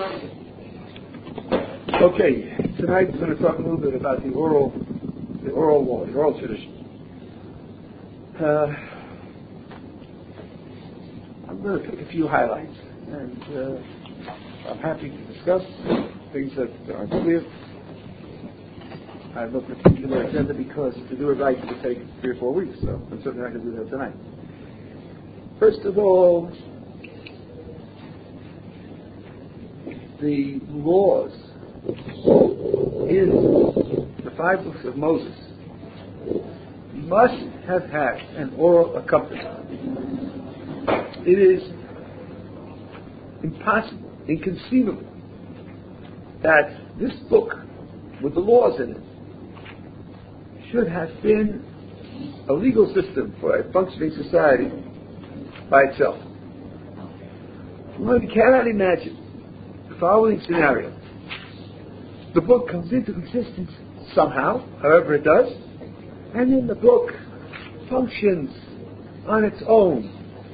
Okay, tonight we're going to talk a little bit about the oral law, the oral tradition. I'm going to pick a few highlights, and I'm happy to discuss things that aren't clear. I have no particular agenda because to do it right it would take 3 or 4 weeks, so I'm certainly not going to do that tonight. First of all, the laws in the 5 books of Moses must have had an oral accompaniment. It is impossible, inconceivable, that this book with the laws in it should have been a legal system for a functioning society by itself. One cannot imagine the following scenario. The book comes into existence somehow, however it does, and then the book functions on its own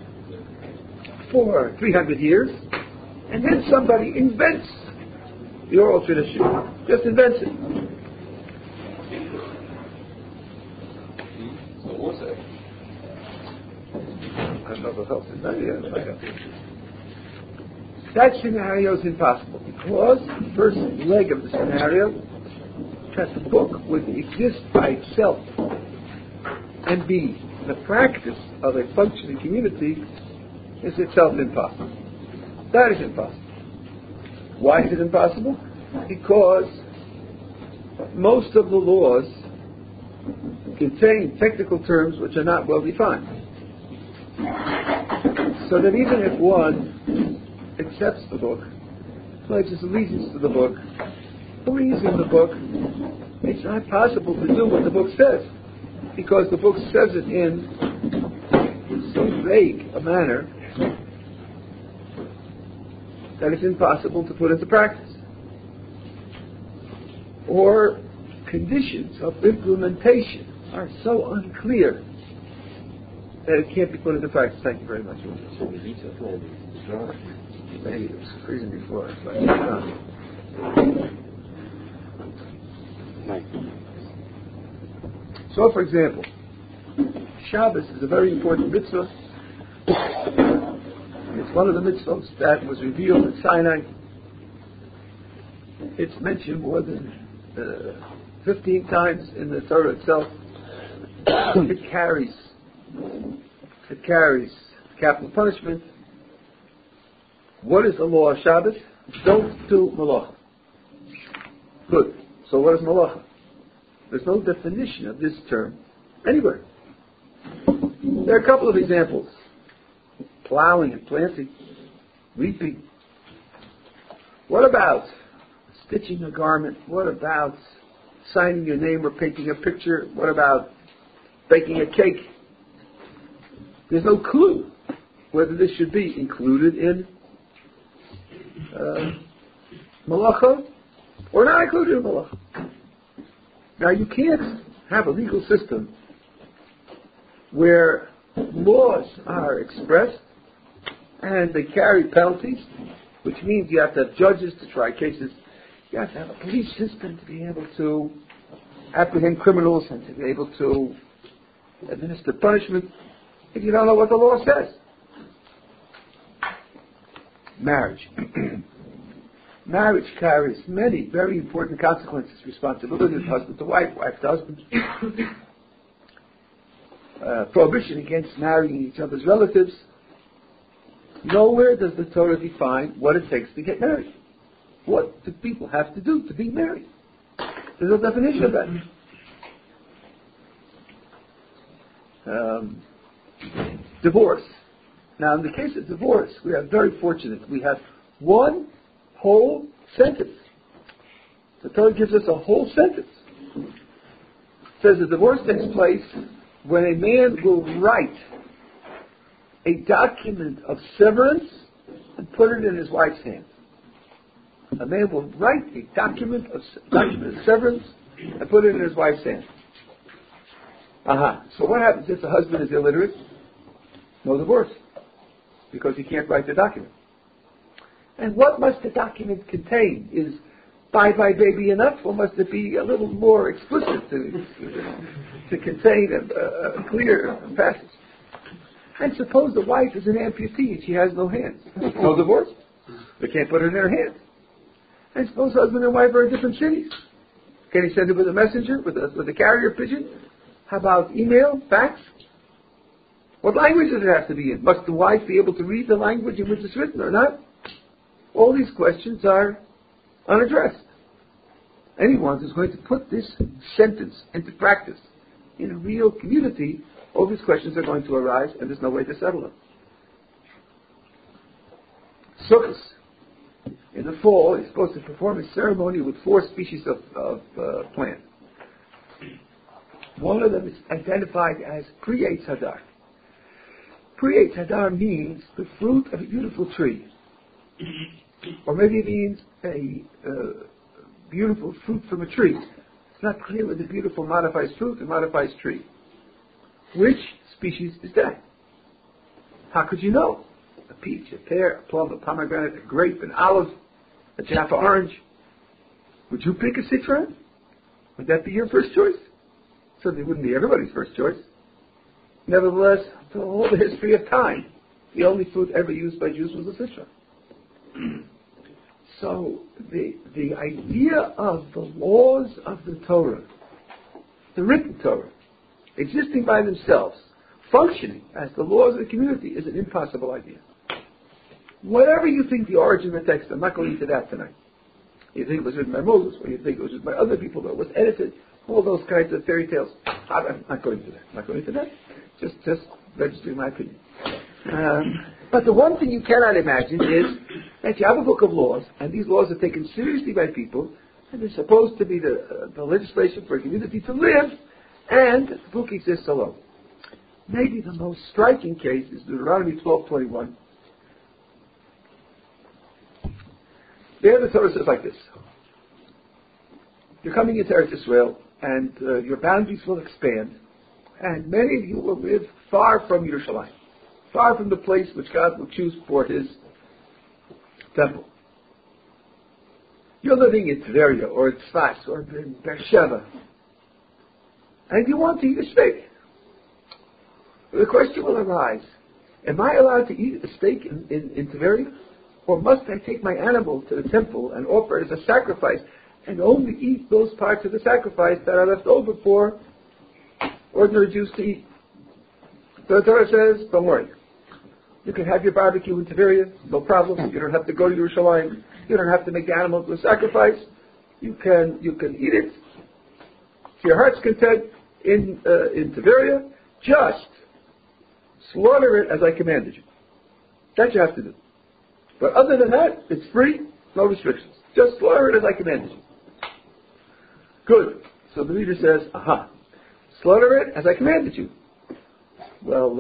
for 300 years, and then somebody invents the oral tradition, just invents it. So what's that? I don't know if it helps. That scenario is impossible because the first leg of the scenario, that the book would exist by itself and be the practice of a functioning community is itself impossible. That is impossible. Why is it impossible? Because most of the laws contain technical terms which are not well defined. So that even if one accepts the book, pledges allegiance to the book, believes in the book, it's not possible to do what the book says, because the book says it in so vague a manner that it's impossible to put into practice. Or conditions of implementation are so unclear that it can't be put into practice. Thank you very much. Maybe it was freezing before. So, for example, Shabbos is a very important mitzvah. It's one of the mitzvahs that was revealed at Sinai. It's mentioned more than 15 times in the Torah itself. It carries capital punishment. What is the law of Shabbos? Don't do malacha. Good. So what is malacha? There's no definition of this term anywhere. There are a couple of examples. Plowing and planting, reaping. What about stitching a garment? What about signing your name or painting a picture? What about baking a cake? There's no clue whether this should be included in malacha or not included in malacha. Now you can't have a legal system where laws are expressed and they carry penalties, which means you have to have judges to try cases. You have to have a police system to be able to apprehend criminals and to be able to administer punishment if you don't know what the law says. Marriage. Marriage carries many very important consequences, responsibilities, husband to wife, wife to husband. Prohibition against marrying each other's relatives. Nowhere does the Torah define what it takes to get married. What do people have to do to be married? There's no definition of that. Divorce. Now, in the case of divorce, we are very fortunate. We have one whole sentence. The Torah gives us a whole sentence. It says the divorce takes place when a man will write a document of severance and put it in his wife's hand. A man will write a document of severance and put it in his wife's hand. So what happens if the husband is illiterate? No divorce, because he can't write the document. And what must the document contain? Is bye-bye baby enough, or must it be a little more explicit to contain a clear passage? And suppose the wife is an amputee and she has no hands. No divorce. They can't put her in their hands. And suppose husband and wife are in different cities. Can he send it with a messenger, with a carrier pigeon? How about email, fax? What language does it have to be in? Must the wife be able to read the language in which it's written or not? All these questions are unaddressed. Anyone who's going to put this sentence into practice in a real community, all these questions are going to arise, and there's no way to settle them. Sukkot. In the fall, he's supposed to perform a ceremony with 4 species of plant. One of them is identified as Pri Eitz Hadar. Pri Eitz Hadar means the fruit of a beautiful tree. Or maybe it means a beautiful fruit from a tree. It's not clear whether beautiful modifies fruit or modifies tree. Which species is that? How could you know? A peach, a pear, a plum, a pomegranate, a grape, an olive, a Jaffa orange. Would you pick a citron? Would that be your first choice? Certainly wouldn't be everybody's first choice. Nevertheless, through all the history of time, the only fruit ever used by Jews was a citron. So the idea of the laws of the Torah, the written Torah, existing by themselves, functioning as the laws of the community, is an impossible idea. Whatever you think the origin of the text, I'm not going into that tonight. You think it was written by Moses, or you think it was written by other people, or it was edited, all those kinds of fairy tales. I'm not going into that. I'm not going into that. Just registering my opinion. But the one thing you cannot imagine is that you have a book of laws, and these laws are taken seriously by people, and they're supposed to be the legislation for a community to live, and the book exists alone. Maybe the most striking case is Deuteronomy 12:21. There the Torah says like this: you're coming into Eretz Israel, and your boundaries will expand, and many of you will live far from Yerushalayim, far from the place which God will choose for His temple. You're living in Tveria, or in Tzfas, or in Beersheba, and you want to eat a steak. The question will arise: am I allowed to eat a steak in Tveria? Or must I take my animal to the temple and offer it as a sacrifice and only eat those parts of the sacrifice that are left over for ordinary Jews to eat? So the Torah says, don't worry. You can have your barbecue in Tveria, no problem. You don't have to go to Yerushalayim. You don't have to make the animal to a sacrifice. You can eat it to your heart's content in Tveria. Just slaughter it as I commanded you. That you have to do. But other than that, it's free, no restrictions. Just slaughter it as I commanded you. Good. So the reader says, aha, slaughter it as I commanded you. Well,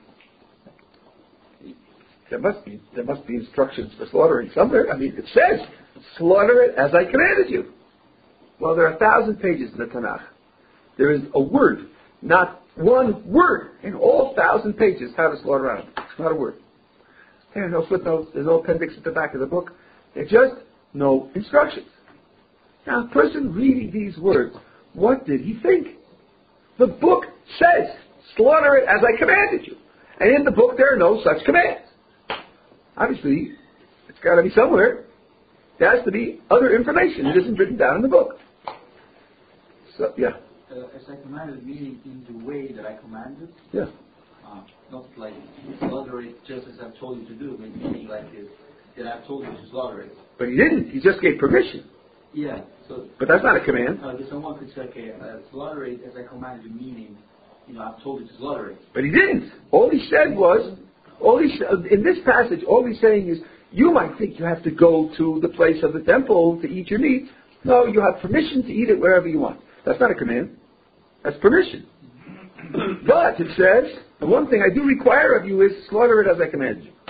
there must be instructions for slaughtering somewhere. I mean, it says, slaughter it as I commanded you. Well, there are 1,000 pages in the Tanakh. There is a word, not one word in all 1,000 pages how to slaughter animals. It's not a word. There are no footnotes, there's no appendix at the back of the book. There are just no instructions. Now, a person reading these words, what did he think? The book says, slaughter it as I commanded you. And in the book there are no such commands. Obviously, it's got to be somewhere. There has to be other information. It isn't written down in the book. So, yeah. As I commanded, meaning in the way that I commanded? Yeah. Not like slaughter it just as I've told you to do, but meaning like that I've told you to slaughter it. But he didn't. He just gave permission. Yeah. So. But that's not a command. Someone could say, okay, slaughter it as I commanded you, meaning, I've told you to slaughter it. But he didn't. All he said was, in this passage, all he's saying is, you might think you have to go to the place of the temple to eat your meat. No, you have permission to eat it wherever you want. That's not a command. That's permission. But it says, the one thing I do require of you is slaughter it as I command you.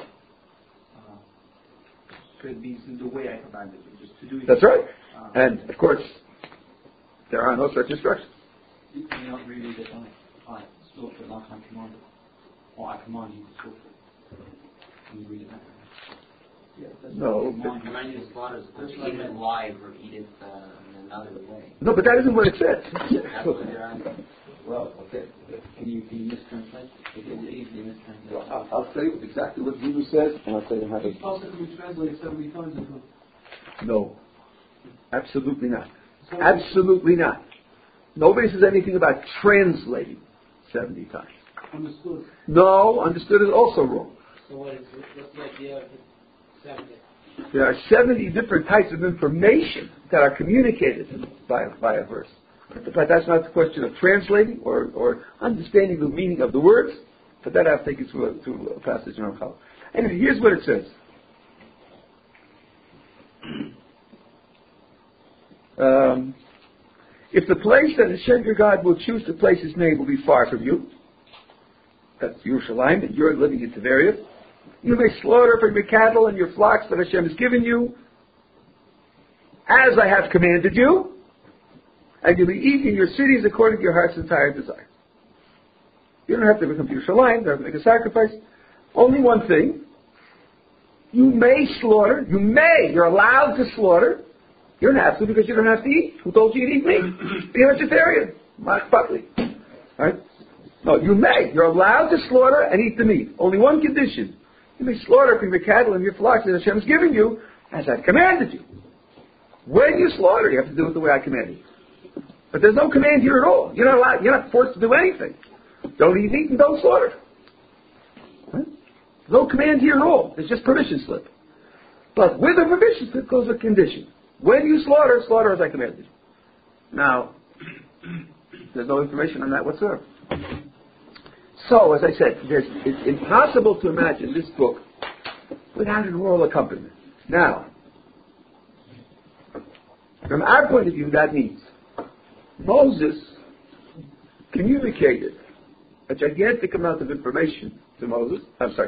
So it means in the way I commanded you, just to do it. That's right. And of course, there are no such instructions. You cannot really get I slaughter like I commanded. Or I command you to slaughter. Can you read it that way? No. Commanding the slaughter is supposed to eat it live or eat it in another way. No, but that isn't what it says. That's what they're asking. Well, okay. Can you mistranslate? Because you easily mistranslate. I'll tell you exactly what Hebrew says, and I'll tell you how to... It's possible to translate 70 times into... No. Absolutely not. Absolutely not. Nobody says anything about translating 70 times. Understood. No, understood is also wrong. So what's the idea of 70? There are 70 different types of information that are communicated by a verse. But that's not the question of translating or understanding the meaning of the words. But that I'll take you through a passage in Ramchal. Anyway, here's what it says. If the place that Hashem your God will choose to place His name will be far from you, that's Yerushalayim, and you're living in Tiberia, you may slaughter from your cattle and your flocks that Hashem has given you, as I have commanded you, and you may eat in your cities according to your heart's entire desire. You don't have to become Yerushalayim, you don't have to make a sacrifice. Only one thing. You may slaughter. You're allowed to slaughter. You don't have to because you don't have to eat. Who told you to eat meat? Be a vegetarian. Mark Buckley. Right? No, you may. You're allowed to slaughter and eat the meat. Only one condition. You may slaughter from your cattle and your flocks that Hashem has given you, as I've commanded you. When you slaughter, you have to do it the way I commanded you. But there's no command here at all. You're not allowed. You're not forced to do anything. Don't eat meat and don't slaughter. Right? No command here at all. It's just permission slip. But with a permission slip goes a condition. When you slaughter, slaughter as I commanded you. Now, there's no information on that whatsoever. So, as I said, it's impossible to imagine this book without an oral accompaniment. Now, from our point of view, that means Moses communicated a gigantic amount of information to Moses.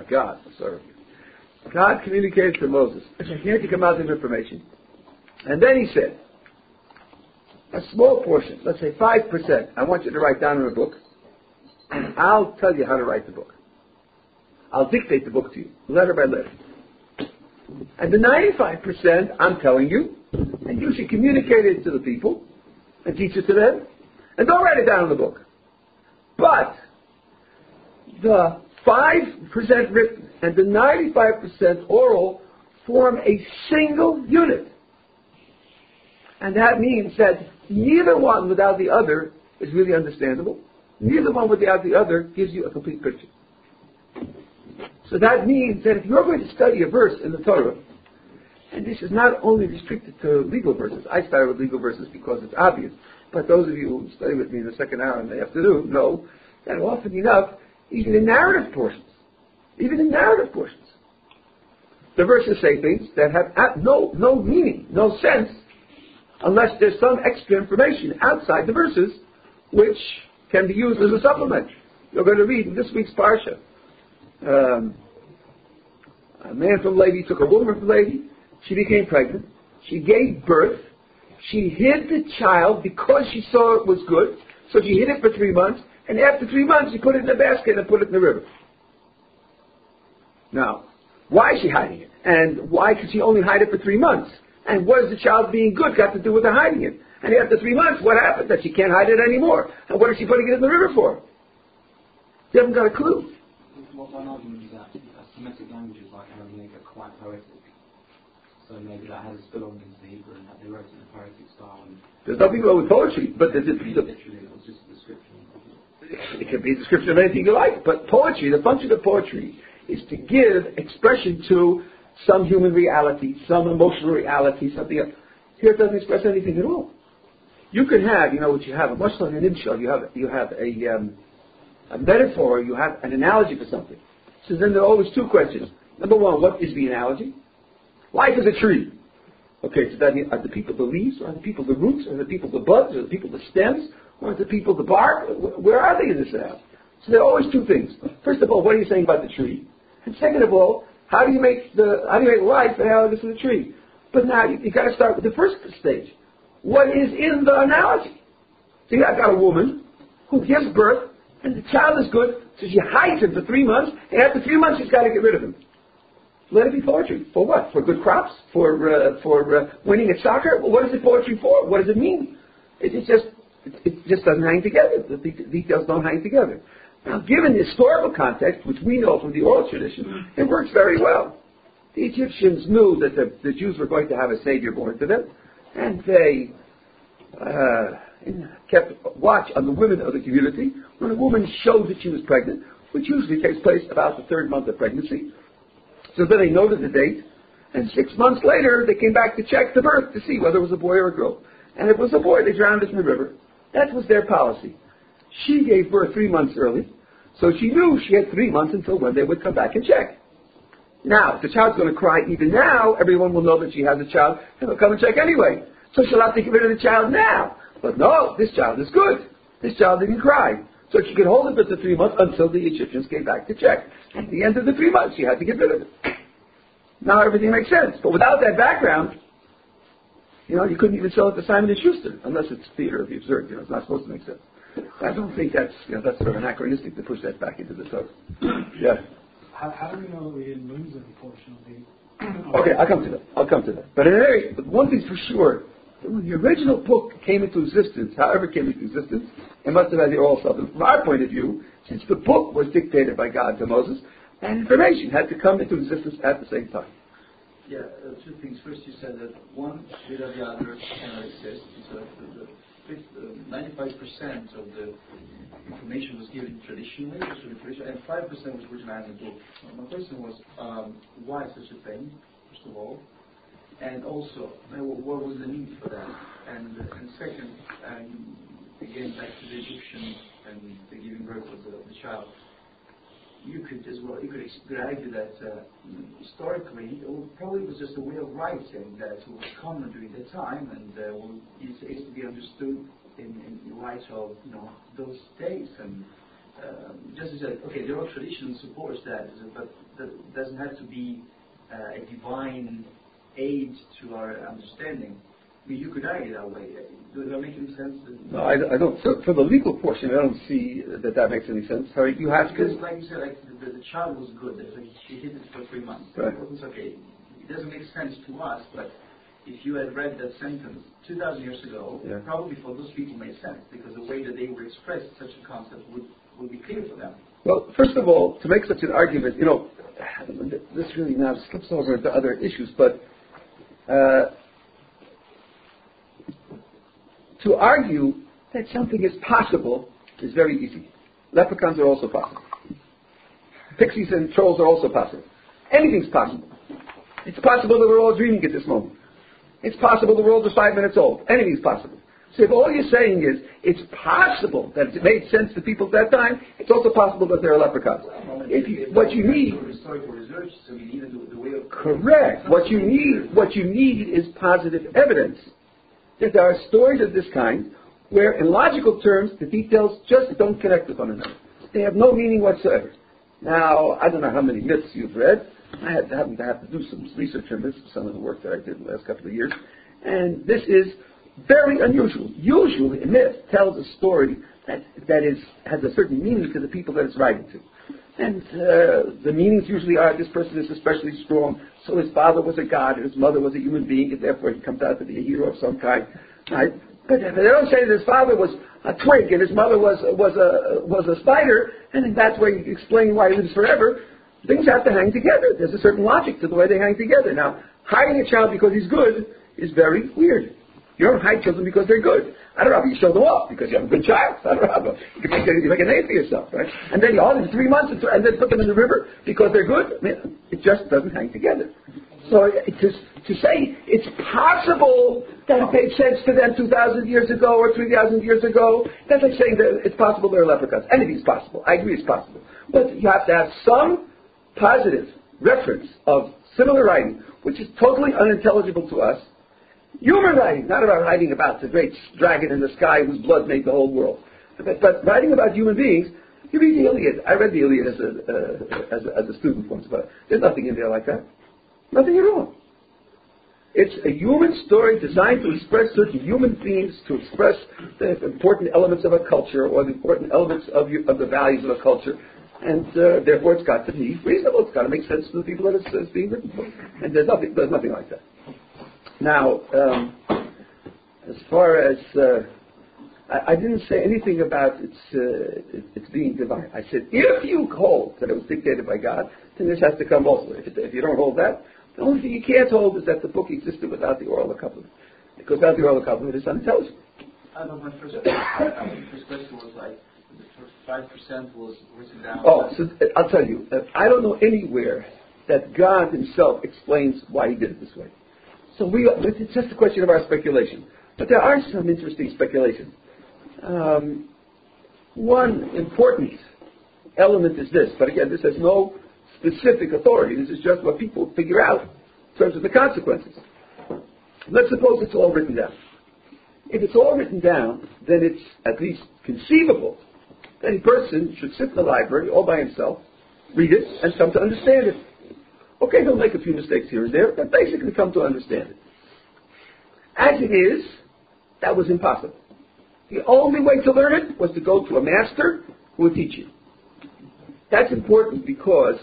God communicated to Moses a gigantic amount of information. And then he said, a small portion, let's say 5%, I want you to write down in a book, and I'll tell you how to write the book. I'll dictate the book to you, letter by letter. And the 95%, I'm telling you, and you should communicate it to the people, and teach it to them, and don't write it down in the book. But the 5% written and the 95% oral form a single unit. And that means that neither one without the other is really understandable. Neither one without the other gives you a complete picture. So that means that if you're going to study a verse in the Torah, and this is not only restricted to legal verses. I started with legal verses because it's obvious. But those of you who study with me in the second hour and they have to do know that often enough, even in narrative portions, the verses say things that have no meaning, no sense, unless there's some extra information outside the verses which can be used as a supplement. You're going to read in this week's Parsha. A man from Levi took a woman from Levi. She became pregnant. She gave birth. She hid the child because she saw it was good. So she hid it for 3 months. And after 3 months, she put it in a basket and put it in the river. Now, why is she hiding it? And why could she only hide it for 3 months? And what has the child being good got to do with her hiding it? And after 3 months, what happened? That she can't hide it anymore. And what is she putting it in the river for? She hasn't got a clue. One argument is that Semitic languages like Aramaic are quite poetic. So maybe that has a spill on into Hebrew and that they wrote it in a poetic style. There's nothing wrong with poetry, but literally, it was just a description. It can be a description of anything you like. But poetry, the function of poetry is to give expression to some human reality, some emotional reality, something else. Here it doesn't express anything at all. You can have, what you have, a much like an imshal, you have a metaphor, you have an analogy for something. So then there are always two questions. Number one, what is the analogy? Life is a tree. Okay, so that are the people the leaves, or are the people the roots, or are the people the buds, or are the people the stems, or are the people the bark? Where are they in this analogy? So there are always two things. First of all, what are you saying about the tree? And second of all, how do you make life analogous to the tree? But now you got to start with the first stage. What is in the analogy? So I've got a woman who gives birth, and the child is good, so she hides him for 3 months, and after 3 months she's got to get rid of him. let it be poetry. For what? For good crops? For winning at soccer? Well, what is it poetry for? What does it mean? It just doesn't hang together. The details don't hang together. Now, given the historical context, which we know from the oral tradition, it works very well. The Egyptians knew that the Jews were going to have a savior born to them, and they kept watch on the women of the community. When a woman showed that she was pregnant, which usually takes place about the 3rd month of pregnancy, so then they noted the date, and 6 months later they came back to check the birth to see whether it was a boy or a girl. And if it was a boy, they drowned it in the river. That was their policy. She gave birth 3 months early, so she knew she had 3 months until when they would come back and check. Now, if the child's going to cry even now, everyone will know that she has a child, and they'll come and check anyway. So she'll have to get rid of the child now. But no, this child is good. This child didn't cry. So she could hold it for the 3 months until the Egyptians came back to check. At the end of the 3 months, she had to get rid of it. Now everything makes sense. But without that background, you couldn't even sell it to Simon & Schuster, unless it's theater of the absurd. It's not supposed to make sense. I don't think that's sort of anachronistic to push that back into the Torah. Yeah. How do we know that we didn't lose any portion of the... Okay, I'll come to that. But one thing's for sure. When the original book came into existence, however it came into existence, it must have had the oral stuff. And from our point of view, since the book was dictated by God to Moses, and information had to come into existence at the same time. Yeah, 2 things. First, you said that one without the other cannot exist. So 95% of the information was given traditionally, and 5% was written out in the book. My question was, why such a thing, first of all? And also, what was the need for that? And second, again, back to the Egyptians and the giving birth of the child. You could argue that historically, it probably was just a way of writing that was common during that time, and is to be understood in light of those days. And just as okay, the oral tradition supports that, but that doesn't have to be a divine aid to our understanding. I mean, you could argue that way. Does that make any sense? No, I don't. For the legal portion, I don't see that makes any sense. Sorry, you have because, to... like you said, the child was good. She hid it for 3 months. Right. It's okay. It doesn't make sense to us, but if you had read that sentence 2,000 years ago, probably for those people made sense, because the way that they were expressed such a concept would be clear for them. Well, first of all, to make such an argument, this really now slips over into other issues, but to argue that something is possible is very easy. Leprechauns are also possible. Pixies and trolls are also possible. Anything's possible. It's possible that we're all dreaming at this moment. It's possible the world is 5 minutes old. Anything's possible. So if all you're saying is it's possible that it made sense to people at that time, it's also possible that there are leprechauns. What you need, historical research, so we need the way of correct. What you need is positive evidence that there are stories of this kind where, in logical terms, the details just don't connect with one another. They have no meaning whatsoever. Now, I don't know how many myths you've read. I happen to have to do some research on this, some of the work that I did in the last couple of years, and this is very unusual. Usually, a myth tells a story that has a certain meaning to the people that it's writing to. And the meanings usually are, this person is especially strong, so his father was a god, and his mother was a human being, and therefore he comes out to be a hero of some kind. Right? But they don't say that his father was a twig, and his mother was a spider, and in that way you explain why he lives forever. Things have to hang together. There's a certain logic to the way they hang together. Now, hiding a child because he's good is very weird. You don't hide children because they're good. I don't know how you show them off because you have a good child. I don't know how you make a name for yourself, right? And then you hold them 3 months and then put them in the river because they're good. I mean, it just doesn't hang together. So to say it's possible that it made sense to them 2,000 years ago or 3,000 years ago, that's like saying that it's possible there are leprechauns. Anything's possible. I agree it's possible. But you have to have some positive reference of similar writing, which is totally unintelligible to us. Human writing, not about writing about the great dragon in the sky whose blood made the whole world, but writing about human beings. You read the Iliad. I read the Iliad as a student once, but there's nothing in there like that. Nothing at all. It's a human story designed to express certain human themes, to express the important elements of a culture or the important elements of the values of a culture. And therefore it's got to be reasonable. It's got to make sense to the people that it's being written for. And there's nothing like that. Now, as far as I didn't say anything about it's being divine. I said if you hold that it was dictated by God, then this has to come also. If you don't hold that, the only thing you can't hold is that the book existed without the oral accompaniment. Because without the oral accompaniment, it's unintelligible. I know my first question was like the first 5% was written down. Oh, so I'll tell you. I don't know anywhere that God Himself explains why He did it this way. So it's just a question of our speculation. But there are some interesting speculations. One important element is this, but again, this has no specific authority. This is just what people figure out in terms of the consequences. Let's suppose it's all written down. If it's all written down, then it's at least conceivable that a person should sit in the library all by himself, read it, and come to understand it. Okay, he'll make a few mistakes here and there, but basically come to understand it. As it is, that was impossible. The only way to learn it was to go to a master who would teach you. That's important because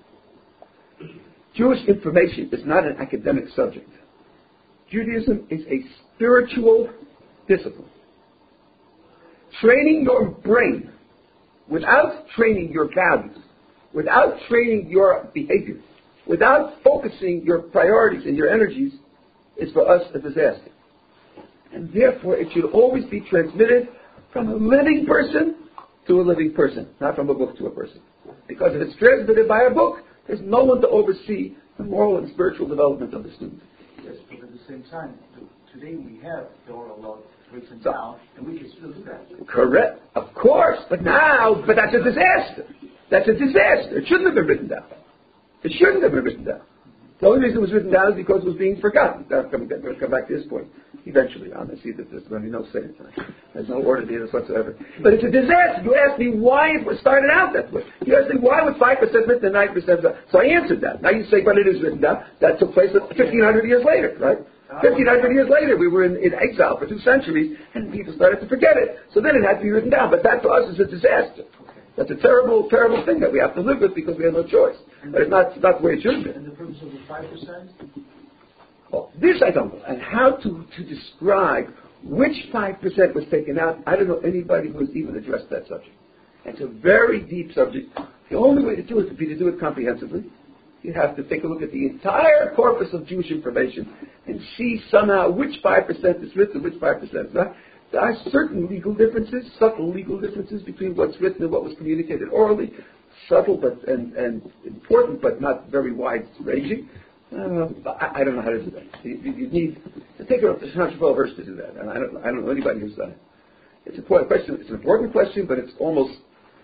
Jewish information is not an academic subject. Judaism is a spiritual discipline. Training your brain without training your values, without training your behavior, without focusing your priorities and your energies is for us a disaster. And therefore it should always be transmitted from a living person to a living person, not from a book to a person. Because if it's transmitted by a book, there's no one to oversee the moral and spiritual development of the student. Yes, but at the same time, today we have the oral law written down, and we can still do that. Correct, of course, but that's a disaster. That's a disaster. It shouldn't have been written down. It shouldn't have been written down. The only reason it was written down is because it was being forgotten. We'll come back to this point eventually. I see that there's going to be no saying tonight. There's no order to this whatsoever. But it's a disaster. You asked me why it was started out that way. You asked me why was 5% written and 9% done. So I answered that. Now you say, but it is written down. That took place 1,500 years later, right? 1,500 years later, we were in exile for 2 centuries, and people started to forget it. So then it had to be written down. But that to us is a disaster. That's a terrible, terrible thing that we have to live with because we have no choice. But it's not the way it should be. And the purpose of the 5%? Well, this I don't know. And how to describe which 5% was taken out, I don't know anybody who has even addressed that subject. It's a very deep subject. The only way to do it would be to do it comprehensively. You have to take a look at the entire corpus of Jewish information and see somehow which 5% is written, which 5% is not. There are certain legal differences, subtle legal differences between what's written and what was communicated orally, subtle but and important but not very wide-ranging. I don't know how to do that. You need to take up the Shana Shmuel verse to do that, and I don't know anybody who's done it. It's an important question. It's an important question, but it's almost,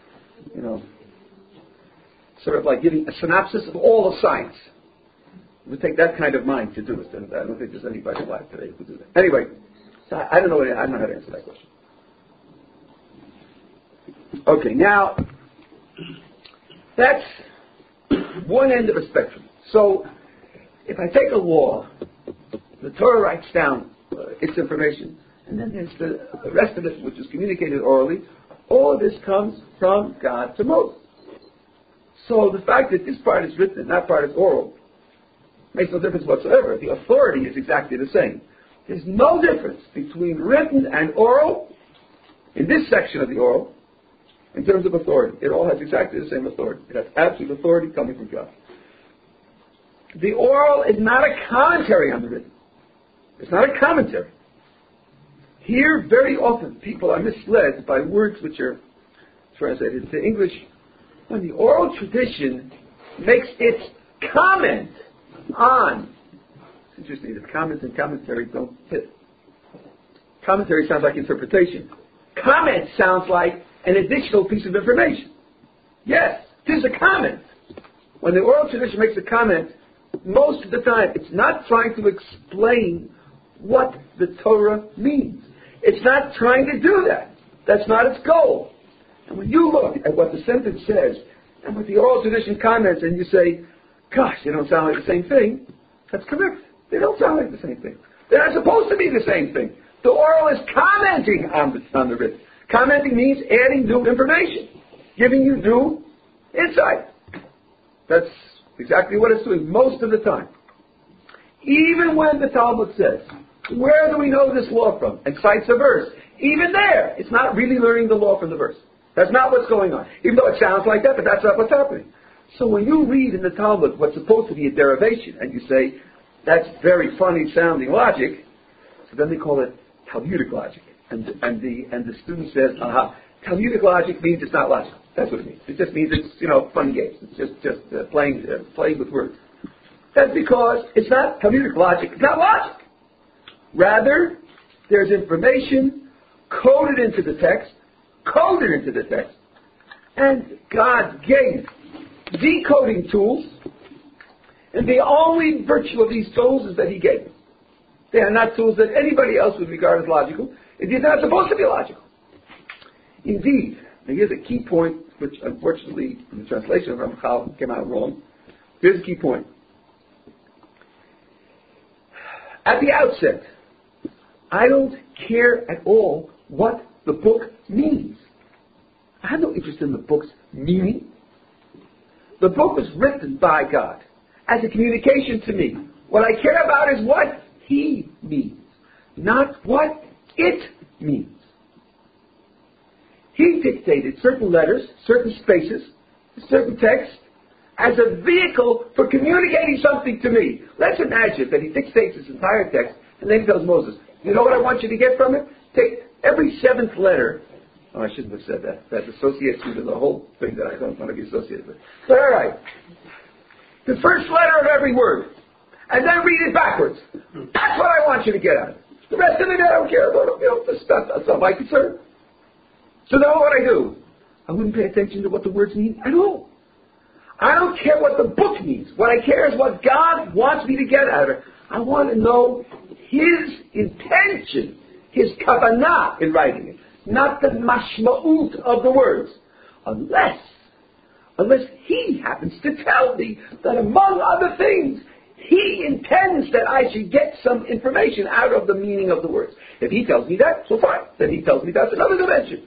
sort of like giving a synopsis of all of science. It would take that kind of mind to do it, and I don't think there's anybody alive today who could do that. Anyway. So I don't know how to answer that question. Okay, now that's one end of a spectrum. So if I take a law, the Torah writes down its information, and then there's the rest of it, which is communicated orally. All of this comes from God to Moses. So the fact that this part is written and that part is oral makes no difference whatsoever. The authority is exactly the same. There's no difference between written and oral in this section of the oral in terms of authority. It all has exactly the same authority. It has absolute authority coming from God. The oral is not a commentary on the written. It's not a commentary. Here, very often, people are misled by words which are translated into English. When the oral tradition makes its comment on, it's interesting that comment and commentary don't fit. Commentary sounds like interpretation. Comment sounds like an additional piece of information. Yes, it is a comment. When the oral tradition makes a comment, most of the time it's not trying to explain what the Torah means. It's not trying to do that. That's not its goal. And when you look at what the sentence says and what the oral tradition comments and you say, gosh, they don't sound like the same thing, that's correct. They don't sound like the same thing. They're not supposed to be the same thing. The oral is commenting on the written. Commenting means adding new information, giving you new inside. That's exactly what it's doing most of the time. Even when the Talmud says, where do we know this law from? And cites a verse. Even there, it's not really learning the law from the verse. That's not what's going on. Even though it sounds like that, but that's not what's happening. So when you read in the Talmud what's supposed to be a derivation, and you say, that's very funny sounding logic, so then they call it Talmudic logic. And the student says, Talmudic logic means it's not logical. That's what it means. It just means it's, fun games. It's just playing with words. That's because it's not Talmudic logic. It's not logic. Rather, there's information coded into the text, and God gave decoding tools, and the only virtue of these tools is that He gave them. They are not tools that anybody else would regard as logical. They're not supposed to be logical. Indeed, and here's a key point, which unfortunately in the translation of Ramchal came out wrong. Here's a key point. At the outset, I don't care at all what the book means. I have no interest in the book's meaning. The book was written by God as a communication to me. What I care about is what He means, not what it means. He dictated certain letters, certain spaces, certain texts, as a vehicle for communicating something to me. Let's imagine that He dictates this entire text, and then He tells Moses, you know what I want you to get from it? Take every seventh letter. Oh, I shouldn't have said that. That associates you to the whole thing that I don't want to be associated with. But all right. The first letter of every word. And then read it backwards. That's what I want you to get out of it. The rest of it, I don't care about. That's not my concern. So now what I do? I wouldn't pay attention to what the words mean at all. I don't care what the book means. What I care is what God wants me to get out of it. I want to know His intention, His kavanah in writing it, not the mashma'ut of the words. Unless He happens to tell me that among other things, He intends that I should get some information out of the meaning of the words. If He tells me that, so fine. Then He tells me that's another dimension.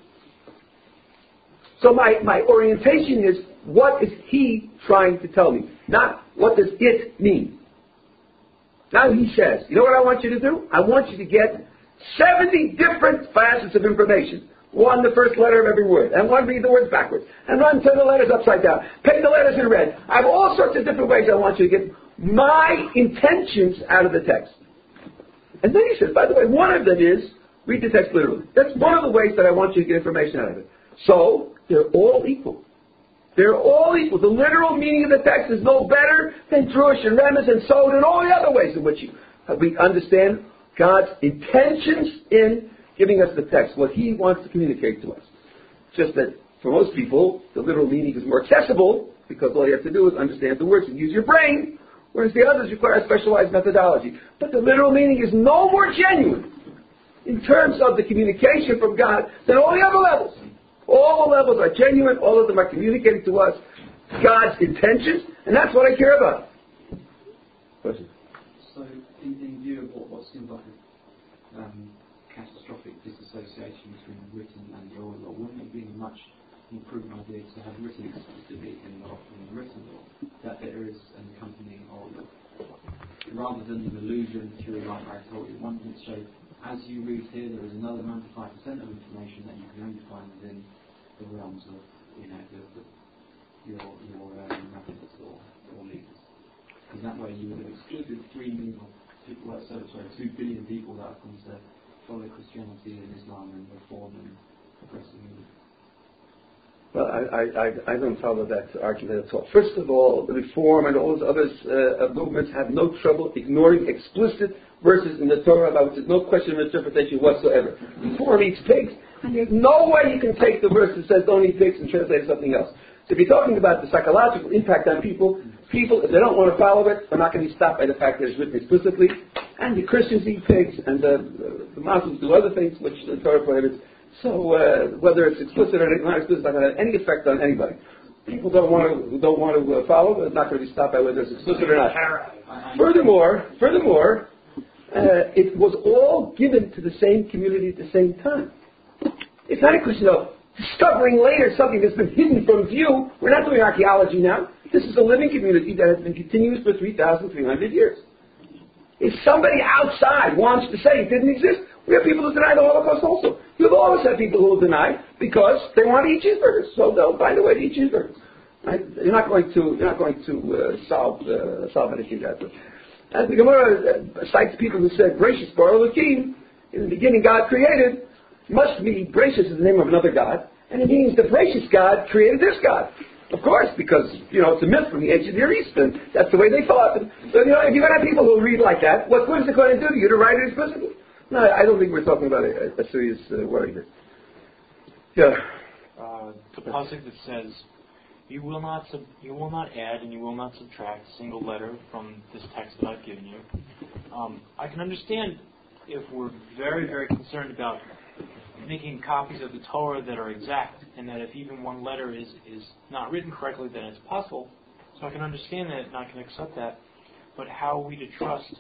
So my orientation is, what is He trying to tell me? Not what does it mean. Now He says, you know what I want you to do? I want you to get 70 different facets of information. One, the first letter of every word. And one, read the words backwards. And one, turn the letters upside down. Paint the letters in red. I have all sorts of different ways I want you to get my intentions out of the text. And then He says, by the way, one of them is, read the text literally. That's one of the ways that I want you to get information out of it. So, they're all equal. They're all equal. The literal meaning of the text is no better than Drush and Remez and Sod and all the other ways in which we understand God's intentions in giving us the text, what He wants to communicate to us. Just that for most people, the literal meaning is more accessible because all you have to do is understand the words and use your brain, whereas the others require a specialized methodology. But the literal meaning is no more genuine in terms of the communication from God than all the other levels. All the levels are genuine. All of them are communicating to us God's intentions, and that's what I care about. Question? So, in view of what seems like a catastrophic disassociation between written and the oral law, wouldn't it be a much improved idea to have written explicitly in the written law that there is an accompanying oral law, rather than an illusion through, like I told you, one can show. As you read here, there is another 95% of information that you can only find within the realms of, your methods or leaders. And that way you would have excluded 2 billion people that have come to follow Christianity and Islam and reform and progressing. Well, I don't follow that argument at all. First of all, the Reform and all those other movements have no trouble ignoring explicit verses in the Torah about which there's no question of interpretation whatsoever. Reform eats pigs, and there's no way you can take the verse that says don't eat pigs and translate it something else. So if you're talking about the psychological impact on people, if they don't want to follow it, they're not going to be stopped by the fact that it's written explicitly. And the Christians eat pigs, and the Muslims do other things which the Torah prohibits. So whether it's explicit or not explicit, it's not going to have any effect on anybody. People who don't want to follow, they're not going to be stopped by whether it's explicit or not. Furthermore, it was all given to the same community at the same time. It's not a question of discovering later something that's been hidden from view. We're not doing archaeology now. This is a living community that has been continuous for 3,300 years. If somebody outside wants to say it didn't exist, we have people who deny the Holocaust also. You've always had people who will deny because they want to eat cheeseburgers. So they'll find a way to eat cheeseburgers. Right? You're not going to solve anything that way. As the Gemara cites people who said, "Gracious Bar Elohim," in the beginning God created, must be gracious is the name of another God, and it means the gracious God created this God. Of course, because, it's a myth from the ancient Near East, and that's the way they thought. And so, if you're going to have people who read like that, what good is it going to do to you to write it explicitly? No, I don't think we're talking about a serious worry here. Yeah. The pasuk that says, "You will not add and you will not subtract a single letter from this text that I've given you." I can understand if we're very, very concerned about making copies of the Torah that are exact, and that if even one letter is not written correctly, then it's possible. So I can understand that, and I can accept that. But how are we to trust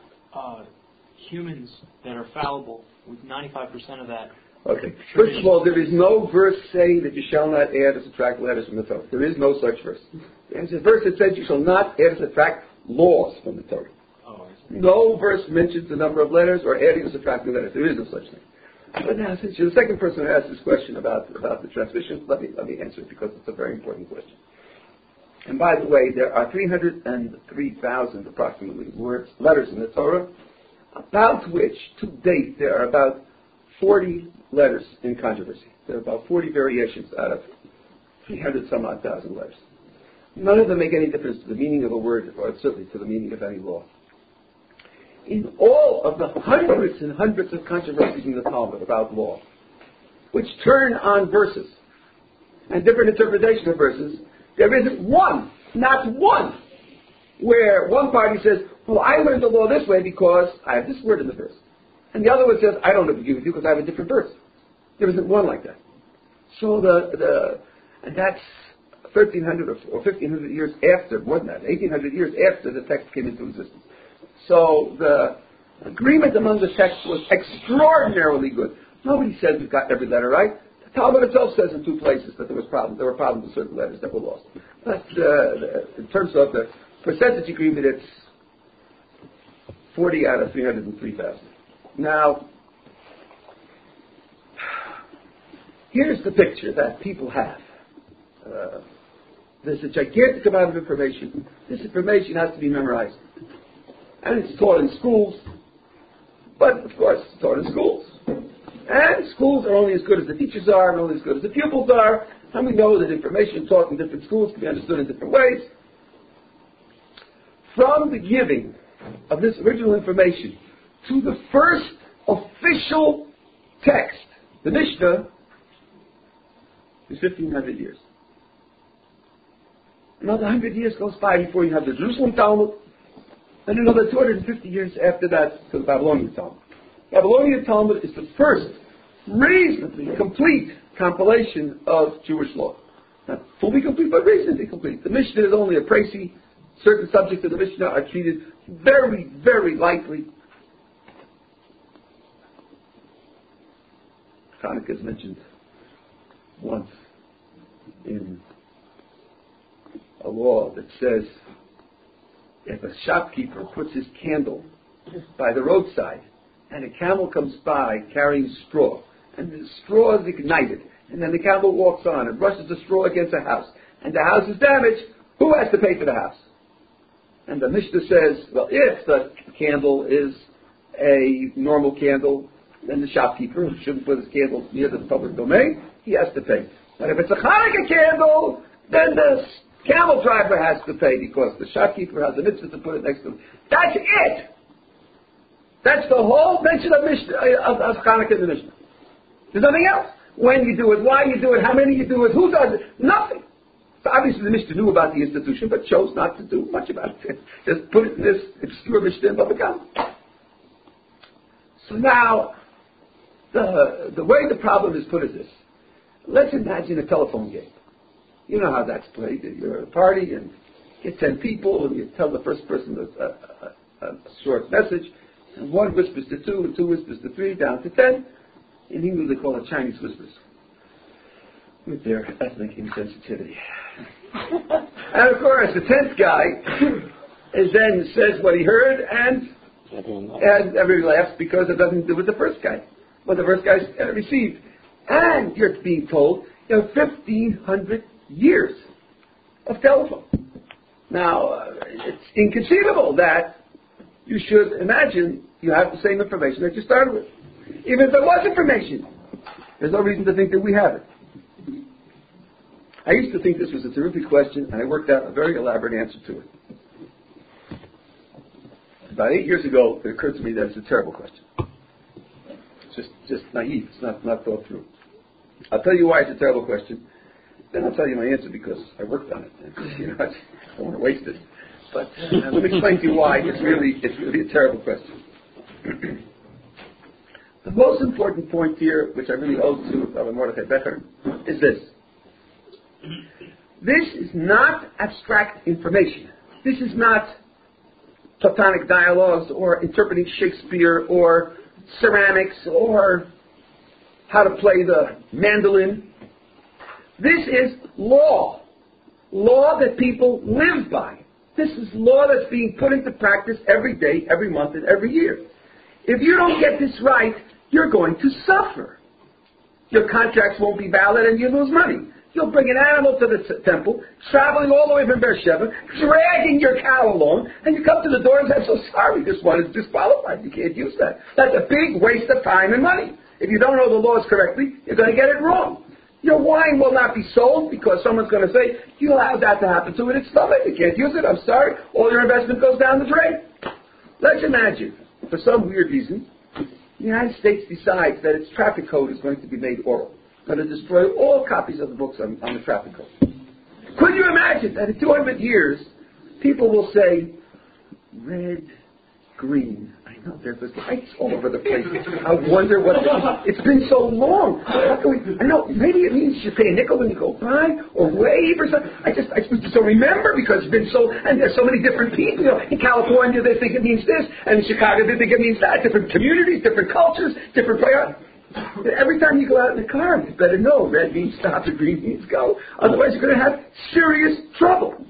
humans that are fallible with 95% of that? Okay. First of all, there is no verse saying that you shall not add or subtract letters from the Torah. There is no such verse. There's a verse that says you shall not add or subtract laws from the Torah. No verse mentions the number of letters or adding or subtracting letters. There is no such thing. But now, since you're the second person who asked this question about the transmission, let me answer it because it's a very important question. And by the way, there are 303,000 approximately letters in the Torah, about which, to date, there are about 40 letters in controversy. There are about 40 variations out of 300 some odd thousand letters. None of them make any difference to the meaning of a word, or certainly to the meaning of any law. In all of the hundreds and hundreds of controversies in the Talmud about law, which turn on verses and different interpretations of verses, there isn't one, not one, where one party says, "Well, I learned the law this way because I have this word in the verse," and the other one says, "I don't agree with you because I have a different verse." There isn't one like that. So and that's 1,300 or 1,500 years after, more than that, 1,800 years after the text came into existence. So the agreement among the texts was extraordinarily good. Nobody says we've got every letter right. The Talmud itself says in two places that there were problems with certain letters that were lost. But in terms of the percentage agreement, it's 40 out of 303,000. Now, here's the picture that people have. There's a gigantic amount of information. This information has to be memorized. And it's taught in schools. But, of course, it's taught in schools. And schools are only as good as the teachers are, and only as good as the pupils are. And we know that information taught in different schools can be understood in different ways. From the giving of this original information to the first official text, the Mishnah, is 1,500 years. Another 100 years goes by before you have the Jerusalem Talmud, and another 250 years after that to the Babylonian Talmud. Babylonian Talmud is the first reasonably complete compilation of Jewish law. Not fully complete, but reasonably complete. The Mishnah is only a précis. Certain subjects of the Mishnah are treated very, very lightly. Hanukkah is mentioned once in a law that says if a shopkeeper puts his candle by the roadside and a camel comes by carrying straw, and the straw is ignited, and then the camel walks on and brushes the straw against a house, and the house is damaged, who has to pay for the house? And the Mishnah says, well, if the candle is a normal candle, then the shopkeeper, who shouldn't put his candle near the public domain, he has to pay. But if it's a Hanukkah candle, then the camel driver has to pay because the shopkeeper has the mitzvah to put it next to him. That's it! That's the whole mention of Hanukkah in the Mishnah. There's nothing else. When you do it, why you do it, how many you do it, who does it, nothing. So obviously the Mishnah knew about the institution, but chose not to do much about it. Just put it in this obscure Mishnah in Baba Kama. So now, the way the problem is put is this. Let's imagine a telephone game. You know how that's played. You're at a party and you get 10 people and you tell the first person a short message, and one whispers to two, and two whispers to three, down to 10, in English they call it Chinese whispers. with their ethnic insensitivity. And of course, the 10th guy then says what he heard, and everybody laughs because it doesn't do with the first guy, what the first guy received. And you're being told you have 1,500 years of telephone. Now, it's inconceivable that you should imagine you have the same information that you started with. Even if there was information, there's no reason to think that we have it. I used to think this was a terrific question, and I worked out a very elaborate answer to it. About 8 years ago, it occurred to me that it's a terrible question. It's just naive. It's not thought through. I'll tell you why it's a terrible question. Then I'll tell you my answer because I worked on it. I don't want to waste it. But let me explain to you why it's really a terrible question. The most important point here, which I really owe to Rabbi Mordechai Becher, is this. This is not abstract information. This is not Platonic dialogues or interpreting Shakespeare or ceramics or how to play the mandolin. This is law. Law that people live by. This is law that's being put into practice every day, every month, and every year. If you don't get this right, you're going to suffer. Your contracts won't be valid and you lose money. You'll bring an animal to the temple, traveling all the way from Beersheba, dragging your cow along, and you come to the door and say, I'm so sorry, this one is disqualified. You can't use that. That's a big waste of time and money. If you don't know the laws correctly, you're going to get it wrong. Your wine will not be sold because someone's going to say, you allowed that to happen to it. It's stomach. You can't use it. I'm sorry. All your investment goes down the drain. Let's imagine, for some weird reason, the United States decides that its traffic code is going to be made oral. Going to destroy all copies of the books on the traffic code. Could you imagine that in 200 years, people will say, red, green. I know there's lights all over the place. I wonder what it's been so long. I know, maybe it means you pay a nickel when you go by, or wave or something. I just don't remember because it's been so, and there's so many different people. In California, they think it means this, and in Chicago, they think it means that. Different communities, different cultures, different priorities. Every time you go out in the car, you better know red means stop and green means go. Otherwise, you're going to have serious trouble.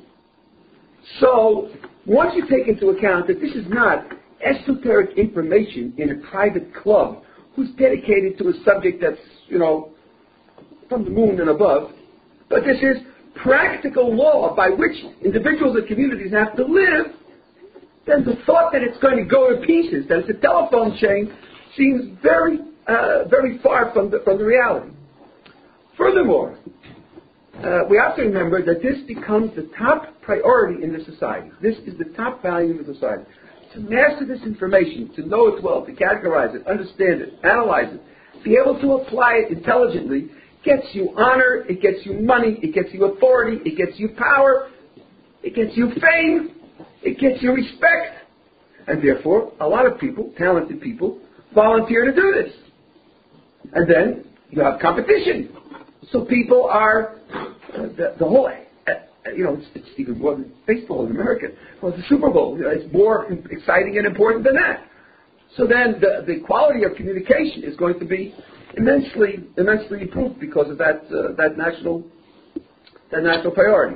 So, once you take into account that this is not esoteric information in a private club who's dedicated to a subject that's, from the moon and above, but this is practical law by which individuals and communities have to live, then the thought that it's going to go to pieces, that it's a telephone chain, seems very far from the reality. Furthermore, we have to remember that this becomes the top priority in the society. This is the top value in the society. To master this information, to know it well, to categorize it, understand it, analyze it, be able to apply it intelligently, gets you honor, it gets you money, it gets you authority, it gets you power, it gets you fame, it gets you respect. And therefore, a lot of people, talented people, volunteer to do this. And then you have competition. So people are, the whole, it's even more than baseball in America. Well, the Super Bowl, it's more exciting and important than that. So then the quality of communication is going to be immensely improved because of that national priority.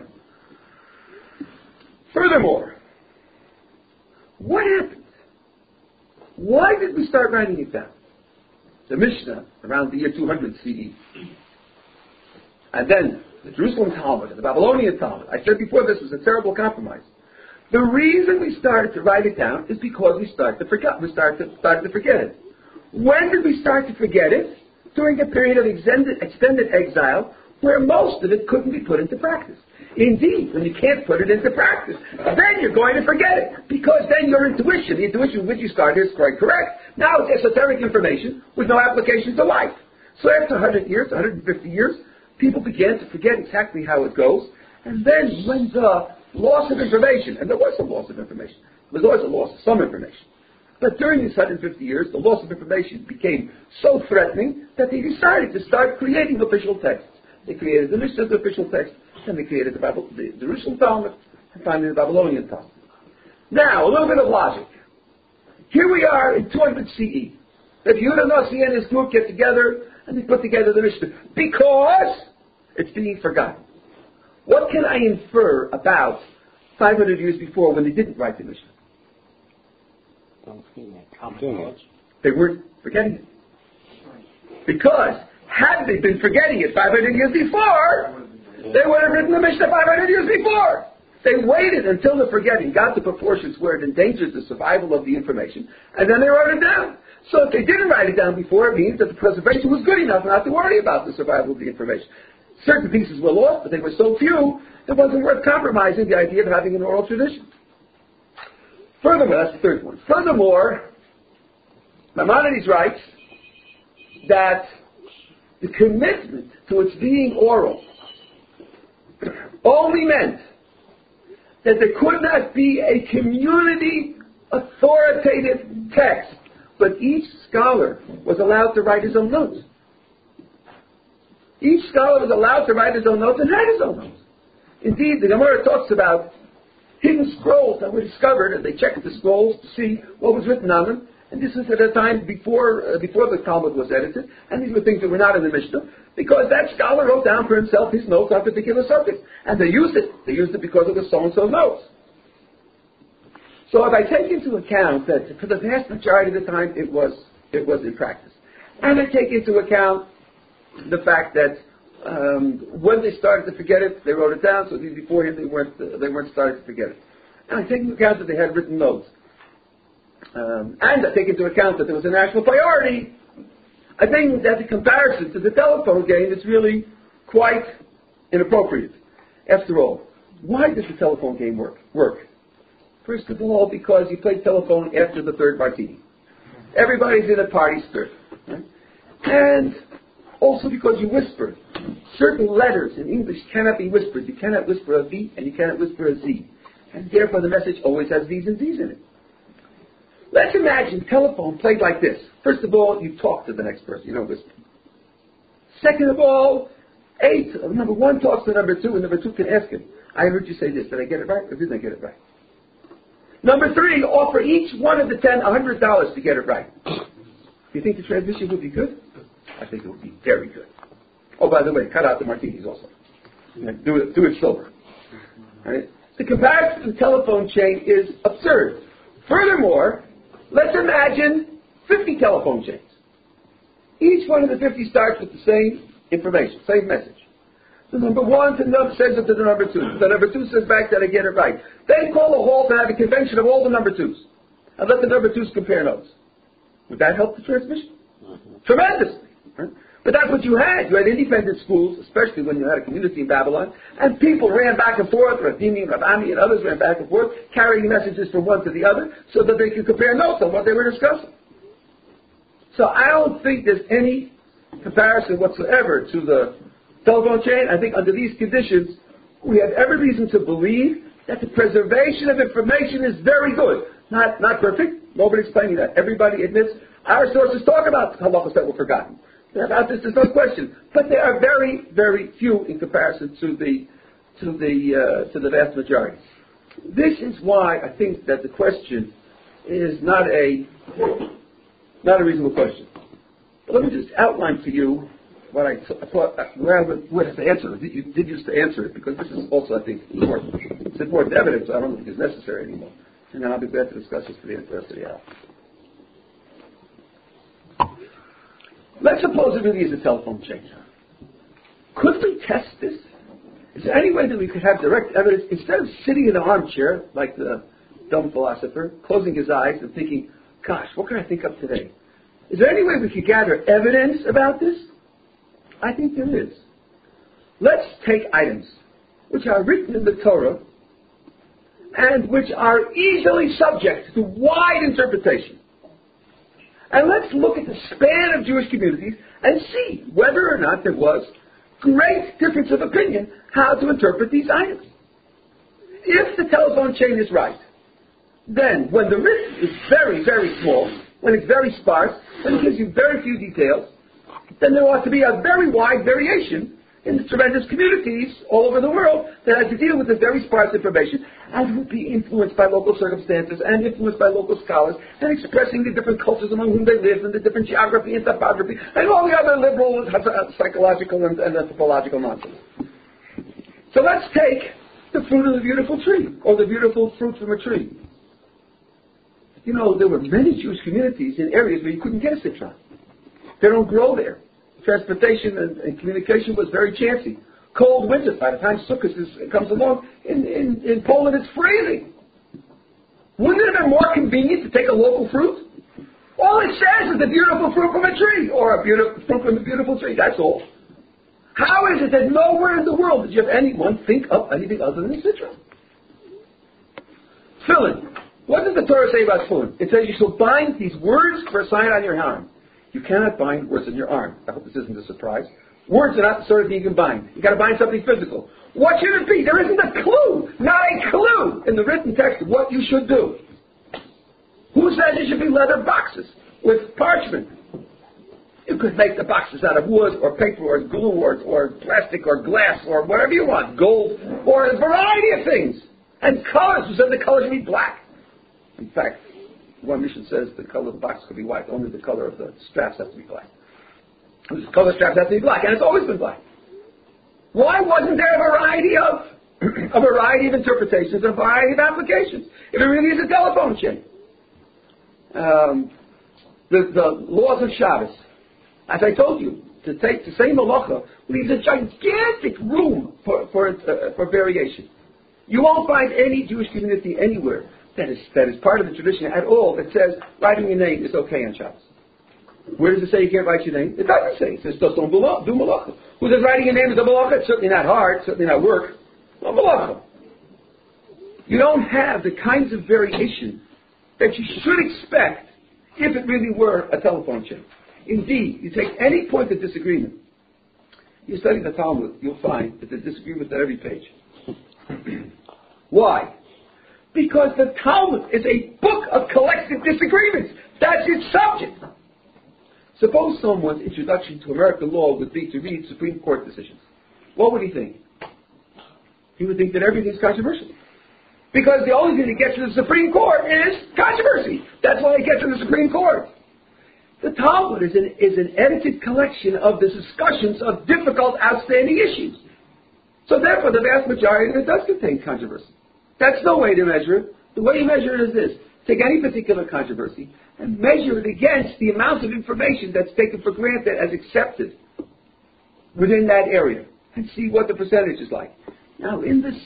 Furthermore, what happened? Why did we start writing it down? The Mishnah, around the year 200 CE. And then the Jerusalem Talmud and the Babylonian Talmud. I said before this was a terrible compromise. The reason we started to write it down is because we started to forget it. When did we start to forget it? During a period of extended exile where most of it couldn't be put into practice. Indeed, when you can't put it into practice, then you're going to forget it. Because then your intuition, the intuition with which you started, is quite correct. Now it's esoteric information with no application to life. So after 100 years, 150 years, people began to forget exactly how it goes. And then when the loss of information, and there was some loss of information, there was always a loss of some information. But during these 150 years, the loss of information became so threatening that they decided to start creating official texts. They created the Mishnah, the official text, and they created the Jerusalem Talmud, and finally the Babylonian Talmud. Now, a little bit of logic. Here we are in 200 CE. If Yehuda Nasi and his group get together, and they put together the Mishnah. Because It's being forgotten. What can I infer about 500 years before when they didn't write the Mishnah? Common knowledge. They weren't forgetting it. Because had they been forgetting it 500 years before, they would have written the Mishnah 500 years before. They waited until the forgetting got to proportions where it endangered the survival of the information, and then they wrote it down. So if they didn't write it down before, it means that the preservation was good enough not to worry about the survival of the information. Certain pieces were lost, but they were so few, it wasn't worth compromising the idea of having an oral tradition. Furthermore, that's the third one. Furthermore, Maimonides writes that the commitment to its being oral only meant that there could not be a community authoritative text, but each scholar was allowed to write his own notes. Each scholar was allowed to write his own notes and had his own notes. Indeed, the Gemara talks about hidden scrolls that were discovered, and they checked the scrolls to see what was written on them. And this is at a time before the Talmud was edited, and these were things that were not in the Mishnah, because that scholar wrote down for himself his notes on particular subjects, and they used it. They used it because it was so-and-so notes. So if I take into account that for the vast majority of the time it was in practice, and I take into account the fact that when they started to forget it, they wrote it down, so beforehand they weren't starting to forget it. And I take into account that they had written notes. And I take into account that there was a national priority. I think that the comparison to the telephone game is really quite inappropriate. After all, why does the telephone game work? First of all, because you play telephone after the third martini. Everybody's in a party spirit. Right? And also because you whisper. Certain letters in English cannot be whispered. You cannot whisper a V and you cannot whisper a Z. And therefore the message always has V's and Z's in it. Let's imagine telephone played like this. First of all, you talk to the next person. You don't whisper. Second of all, number one talks to number two, and number two can ask him, I heard you say this. Did I get it right or didn't I get it right? Number three, offer each one of the 10 $100 to get it right. Do you think the transmission would be good? I think it would be very good. Oh, by the way, cut out the martinis also. Do it silver. Right? The comparison to the telephone chain is absurd. Furthermore, let's imagine 50 telephone chains. Each one of the 50 starts with the same information, same message. The number one says it to the number two. The number two says back that I get it right. They call a halt and have a convention of all the number twos. And let the number twos compare notes. Would that help the transmission? Tremendously. Right? But that's what you had. You had independent schools, especially when you had a community in Babylon, and people ran back and forth, Radimi, Rabami, and others ran back and forth, carrying messages from one to the other, so that they could compare notes on what they were discussing. So I don't think there's any comparison whatsoever to the telephone chain. I think under these conditions, we have every reason to believe that the preservation of information is very good. Not perfect. Nobody's claiming that. Everybody admits our sources talk about halachos that were forgotten. About this, there's no question. But they are very, very few in comparison to the vast majority. This is why I think that the question is not a reasonable question. But let me just outline for you what I thought, where I would have to answer it. You did used to answer it, because this is also, I think, important. It's important evidence. I don't think it's necessary anymore. And then I'll be glad to discuss this for the rest of the hour. Let's suppose it really is a telephone chain. Could we test this? Is there any way that we could have direct evidence, instead of sitting in an armchair, like the dumb philosopher, closing his eyes and thinking, gosh, what can I think of today? Is there any way we could gather evidence about this? I think there is. Let's take items which are written in the Torah and which are easily subject to wide interpretation. And let's look at the span of Jewish communities and see whether or not there was great difference of opinion how to interpret these items. If the telephone chain is right, then when the list is very, very small, when it's very sparse, when it gives you very few details, then there ought to be a very wide variation in the tremendous communities all over the world that had to deal with this very sparse information and would be influenced by local circumstances and influenced by local scholars and expressing the different cultures among whom they live and the different geography and topography and all the other liberal psychological and anthropological nonsense. So let's take the fruit of the beautiful tree, or the beautiful fruit from a tree. You know, there were many Jewish communities in areas where you couldn't get a citron. They don't grow there. Transportation and communication was very chancy. Cold winters, by the time Sukkot comes along, in Poland it's freezing. Wouldn't it have been more convenient to take a local fruit? All it says is a beautiful fruit from a tree, or a beautiful fruit from a beautiful tree, that's all. How is it that nowhere in the world did you have anyone think of anything other than a citron? Tefillin. What does the Torah say about tefillin? It says you shall bind these words for a sign on your arm. You cannot bind words on your arm. I hope this isn't a surprise. Words are not the sort of thing you can bind. You've got to bind something physical. What should it be? There isn't a clue, not a clue in the written text of what you should do. Who says it should be leather boxes with parchment? You could make the boxes out of wood or paper or glue or plastic or glass or whatever you want, gold, or a variety of things. And colors. Who said the color should be black? In fact, one mission says the color of the box could be white. Only the color of the straps has to be black. The color straps have to be black, and it's always been black. Why wasn't there a variety of interpretations, a variety of applications? If it really is a telephone chain. The laws of Shabbos, as I told you, to say malacha leaves a gigantic room for variation. You won't find any Jewish community anywhere that is part of the tradition at all that says writing your name is okay on Shabbos. Where does it say you can't write your name? It doesn't say. It says just don't do malacha. Who says writing your name is a malacha? It's certainly not hard, certainly not work. No malacha. You don't have the kinds of variation that you should expect if it really were a telephone chain. Indeed, you take any point of disagreement. You study the Talmud, you'll find that there's disagreements at every page. Why? Because the Talmud is a book of collective disagreements. That's its subject. Suppose someone's introduction to American law would be to read Supreme Court decisions. What would he think? He would think that everything's controversial. Because the only thing that gets to the Supreme Court is controversy. That's why it gets to the Supreme Court. The Talmud is an edited collection of the discussions of difficult, outstanding issues. So therefore, the vast majority of it does contain controversy. That's no way to measure it. The way you measure it is this. Take any particular controversy and measure it against the amount of information that's taken for granted as accepted within that area, and see what the percentage is like. Now, in the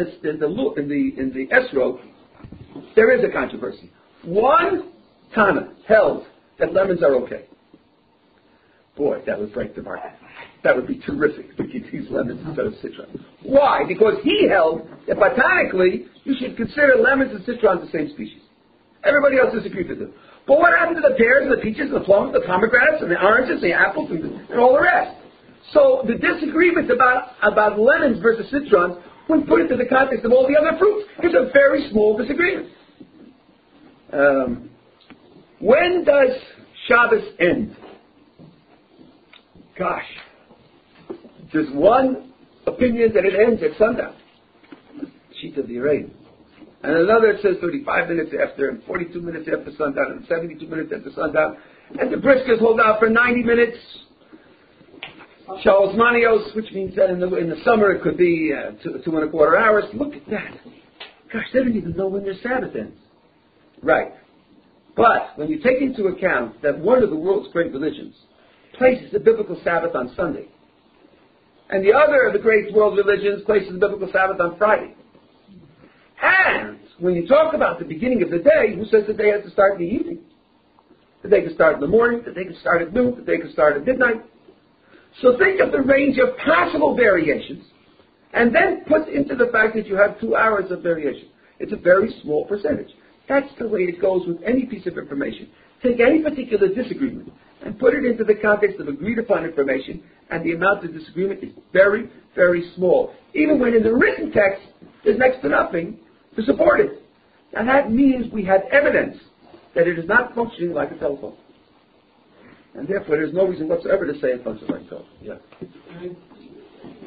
Esrog, there is a controversy. One Tana held that lemons are okay. Boy, that would break the market. That would be terrific if we could use lemons instead of citron. Why? Because he held that botanically you should consider lemons and citrons the same species. Everybody else disagreed with him. But what happened to the pears and the peaches and the plums, the pomegranates and the oranges and the apples and all the rest? So the disagreement about lemons versus citrons, when put into the context of all the other fruits, is a very small disagreement. When does Shabbos end? Gosh. There's one opinion that it ends at sundown. Sheet of the rain. And another says 35 minutes after, and 42 minutes after sundown, and 72 minutes after sundown. And the briskers hold out for 90 minutes. Shalos Manios, which means that in the summer it could be 2.25 hours. Look at that. Gosh, they don't even know when their Sabbath ends. Right. But when you take into account that one of the world's great religions places the biblical Sabbath on Sunday, and the other of the great world religions places the biblical Sabbath on Friday. And when you talk about the beginning of the day, who says the day has to start in the evening? The day can start in the morning, the day can start at noon, the day can start at midnight. So think of the range of possible variations, and then put into the fact that you have 2 hours of variation. It's a very small percentage. That's the way it goes with any piece of information. Take any particular disagreement and put it into the context of agreed upon information, and the amount of disagreement is very, very small. Even when in the written text, there's next to nothing to support it. And that means we have evidence that it is not functioning like a telephone. And therefore, there's no reason whatsoever to say it functions like a telephone. Yeah.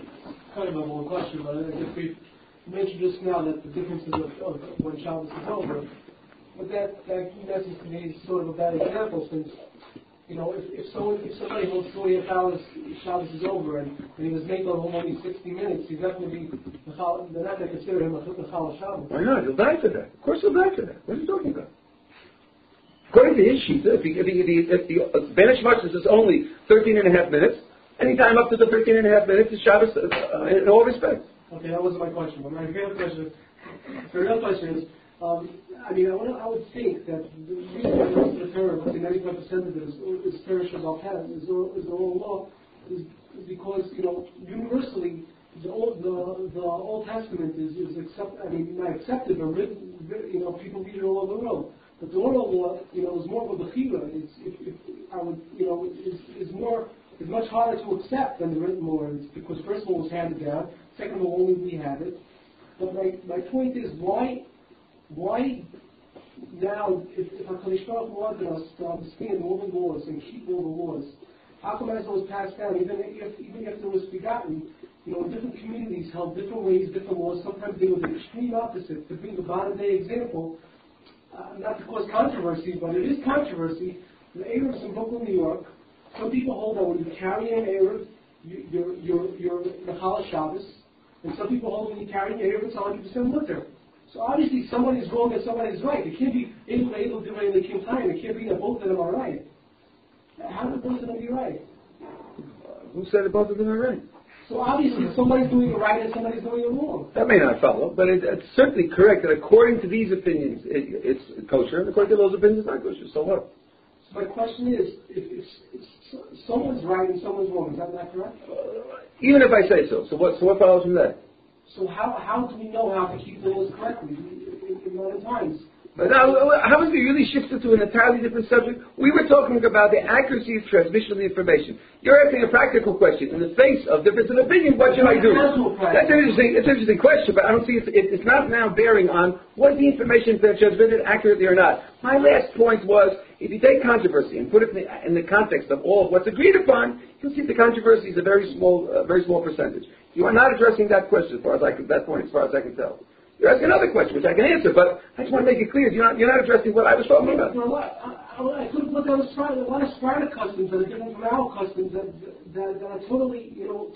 kind of a more question, but I guess we mentioned just now that the differences of when Shabbos is over. But that message to me is sort of a bad example, since if somebody holds 48 hours, Shabbos is over, and he was making home only 60 minutes, he's not going to be. They're not going to consider him a Chal Shabbos. Why not? He'll die for that. Of course, he'll die for that. What are you talking about? According to his sheet, if the Banish Mashas is only 13 and a half minutes, any time up to the 13 and a half minutes is Shabbos in all respects. Okay, that wasn't my question. But my real question is, I would think that the reason for the Torah, let's say 95% of it is Torah Shabbat Pez, is oral law, is because universally the Old Testament is not accepted, but written. People read it all over the world. But the oral law, is more of a bechira. Is much harder to accept than the written law. It's because first of all it was handed down. Second of all, only we have it. But my point is, why now, if HaKadosh Baruch Hu wanted us to understand all the laws and keep all the laws, how come as it was passed down, even if it was forgotten, different communities held different ways, different laws. Sometimes they were the extreme opposite. To bring the modern day example, not to cause controversy, but it is controversy. The Arabs in Brooklyn, New York, some people hold that when you carry an Arab, you're Mechal Shabbos, and some people hold when you carry an Arab, it's 100% mutter. So obviously somebody is wrong and somebody is right. It can't be able to do it in the Kim time. It can't be that both of them are right. How do both of them be right? Who said that both of them are right? So obviously somebody's doing it right and somebody's doing it wrong. That may not follow, but it's certainly correct that according to these opinions, it's kosher, and according to those opinions, it's not kosher. So what? So my question is, if someone's right and someone's wrong, is that not correct? Even if I say so. So what follows from that? So how do we know how to keep the laws correctly in modern times? But now, how has he really shifted to an entirely different subject? We were talking about the accuracy of transmission of the information. You're asking a practical question. In the face of difference of opinion, what should I do? That's an interesting question, but I don't see it's not now bearing on what the information that's transmitted accurately or not. My last point was, if you take controversy and put it in the context of all of what's agreed upon, you'll see the controversy is a very small percentage. You are not addressing that question as far as I can tell. You're asking another question, which I can answer, but I just want to make it clear, you're not addressing what I was talking about. I could look at a lot of Sparta customs that are different from our customs that are totally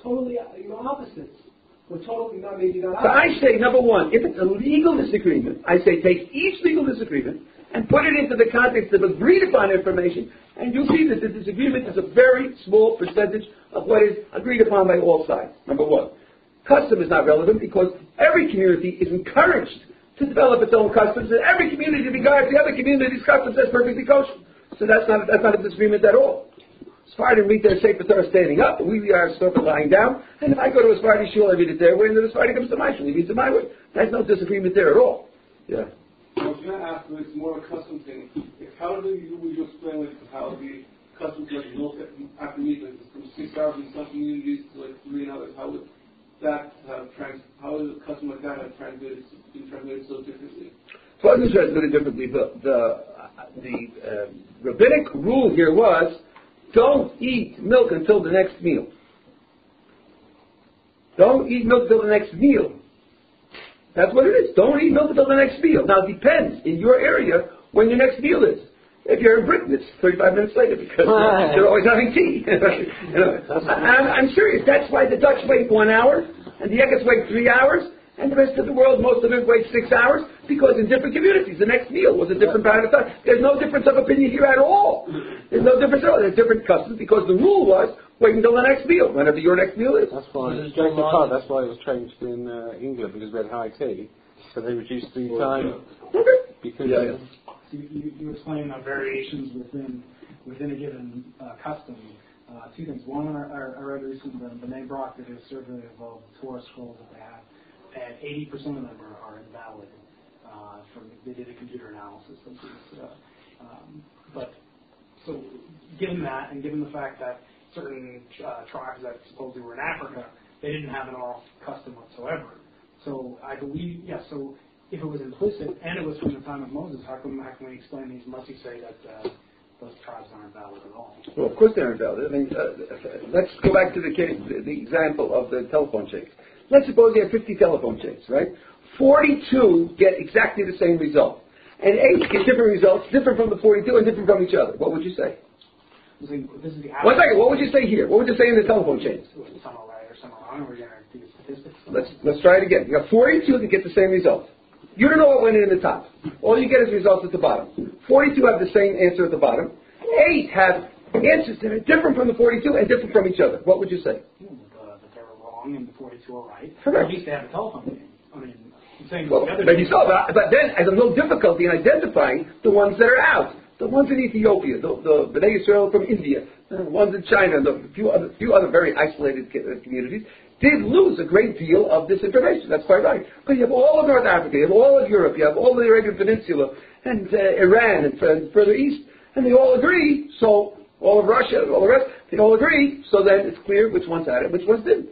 opposites. Or totally not, maybe not. So I say, number one, if it's a legal disagreement, I say take each legal disagreement and put it into the context of agreed upon information, and you'll see that the disagreement is a very small percentage of what is agreed upon by all sides. Number one. Custom is not relevant because every community is encouraged to develop its own customs, and every community regards the other community's customs as perfectly kosher. So that's not a disagreement at all. Sephardim read their Sefer Torah standing up, and we are sort of lying down. And if I go to a Sephardi shul, I read it their way, and then the Sephardi comes to my shul, he reads it my way. There's no disagreement there at all. Yeah. I was going to ask, it's more a custom thing. How would you explain how the customs like milk after meat, from 6 hours in some communities to like 3 in others? How is a custom like that been translated so differently? It wasn't translated differently. The rabbinic rule here was, don't eat milk until the next meal. Don't eat milk until the next meal. That's what it is. Don't eat milk until the next meal. Now it depends in your area when your next meal is. If you're in Britain, it's 35 minutes later because they're always having tea. I'm serious. That's why the Dutch wait 1 hour, and the Eckets wait 3 hours, and the rest of the world, most of it, waits 6 hours, because in different communities, the next meal was a different period of time. There's no difference of opinion here at all. There's no difference at all. There's different customs because the rule was wait until the next meal, whenever your next meal is. That's why it was changed in England, because we had high tea, so they reduced the time. Because So you explain variations within a given custom. 2 things. One, I read recently that B'nai Brak did a survey of Torah scrolls that they have, and 80% of them are invalid. They did a computer analysis. But so, given that, and given the fact that certain tribes that supposedly were in Africa, they didn't have an oral custom whatsoever. So I believe, so if it was implicit and it was from the time of Moses, how can we explain these? Must you say that those tribes aren't valid at all. Well, of course they're invalid. I mean, let's go back to the case, the example of the telephone chains. Let's suppose you have 50 telephone chains, right? 42 get exactly the same result. And 8 get different results, different from the 42 and different from each other. What would you say? This is the One second, what would you say here? What would you say in the telephone chains? Some are right or some are wrong. We're going to do statistics. Let's try it again. You have 42 that get the same result. You don't know what went in the top. All you get is results at the bottom. 42 have the same answer at the bottom. 8 have answers that are different from the 42 and different from each other. What would you say? That they were wrong and the 42 are right. Correct. At least they have a telephone game. I mean, I'm saying Well, but you saw that. But then, there's no difficulty in identifying the ones that are out. The ones in Ethiopia, the Bnei Israel from India, the ones in China, the few other very isolated communities, did lose a great deal of this information. That's quite right. But you have all of North Africa, you have all of Europe, you have all the Arabian Peninsula, and Iran, and further east, and they all agree. So all of Russia, all the rest, they all agree. So then it's clear which ones had it, which ones didn't.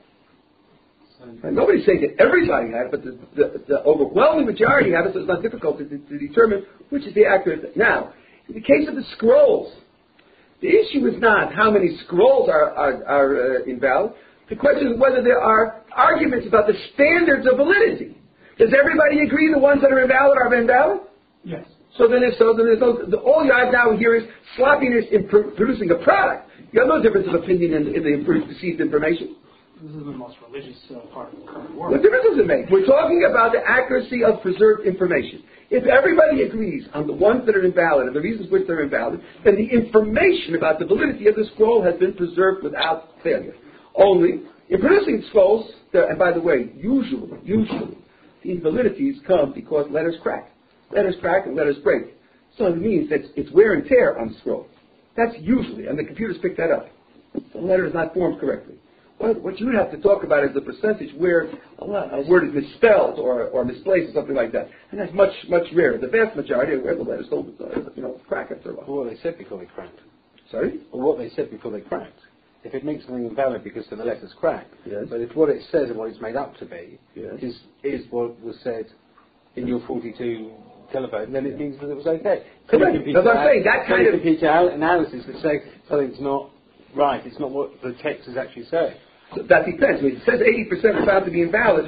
And nobody's saying that everybody had it, but the overwhelming majority had it, so it's not difficult to determine which is the accurate. Now, in the case of the scrolls, the issue is not how many scrolls are invalid. The question is whether there are arguments about the standards of validity. Does everybody agree the ones that are invalid are invalid? yes. So then if so, then there's no, all you have now here is sloppiness in producing a product. You have no difference of opinion in the received information. This is the most religious part of the current world. What difference does it make? We're talking about the accuracy of preserved information. If everybody agrees on the ones that are invalid and the reasons which they're invalid, then the information about the validity of the scroll has been preserved without failure. Only in producing scrolls, and by the way, usually, the invalidities come because letters crack. Letters crack and letters break. So it means that it's wear and tear on the scroll. That's usually, and the computers pick that up. The letter is not formed correctly. What you would have to talk about is the percentage where a word is misspelled or misplaced or something like that. And that's much, much rarer. The vast majority of where the letters don't, crack after a while. Or what they said before they cracked. Sorry? Or what they said before they cracked. If it makes something invalid because the letters cracked, Yes. but if what it says and what it's made up to be Yes. is what was said in your 42 telephone, then it means that it was okay. Correct. That's what I'm saying. That kind of computer analysis that say something's not right. It's not what the text is actually saying. So that depends. When it says 80% are found to be invalid.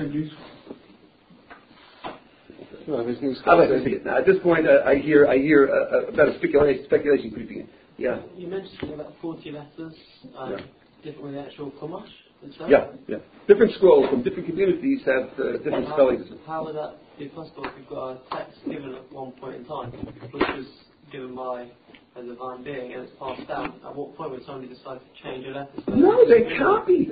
Well, there's new How about this? Now, at this point, I hear about a speculation creeping in. Yeah. You mentioned about 40 letters, different with the actual Chumash itself. Yeah. Different scrolls from different communities have different spellings. How would that be possible if you've got a text given at one point in time, which was given by a divine being and it's passed down? At what point would somebody decide to change a letter? No, they copied.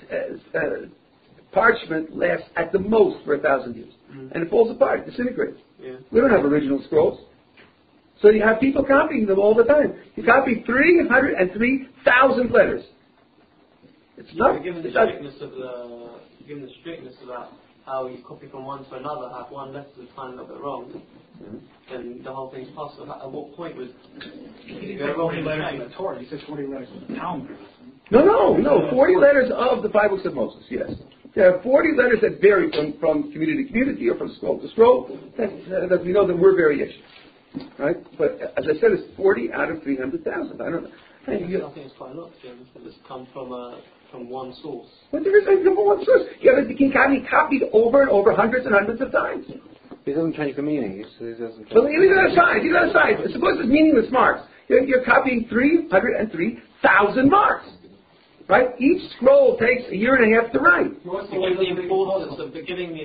Parchment lasts at the most for 1,000 years. And it falls apart, it disintegrates. Yeah. We don't have original scrolls. So you have people copying them all the time. You copy 303,000 letters. It's not. Given the strictness about how you copy from one to another, have one letter to find a little bit wrong, then the whole thing's possible. At what point would He said 40 letters in the Torah. He says 40 letters in the Talmud. No. 40 letters of the five books of Moses, yes. There are 40 letters that vary from community to community or from scroll to scroll. That we know there were variations. Right? But as I said, it's 40 out of 300,000. I don't know. I think it's quite a lot, Jim. It's come from one source. But there is only one source. The King Kami copied over and over hundreds and hundreds of times. It doesn't change the meaning. It doesn't change. But leave that aside. Suppose it's meaningless marks. You're copying 303,000 marks. Right? Each scroll takes a year and a half to write. Given the importance of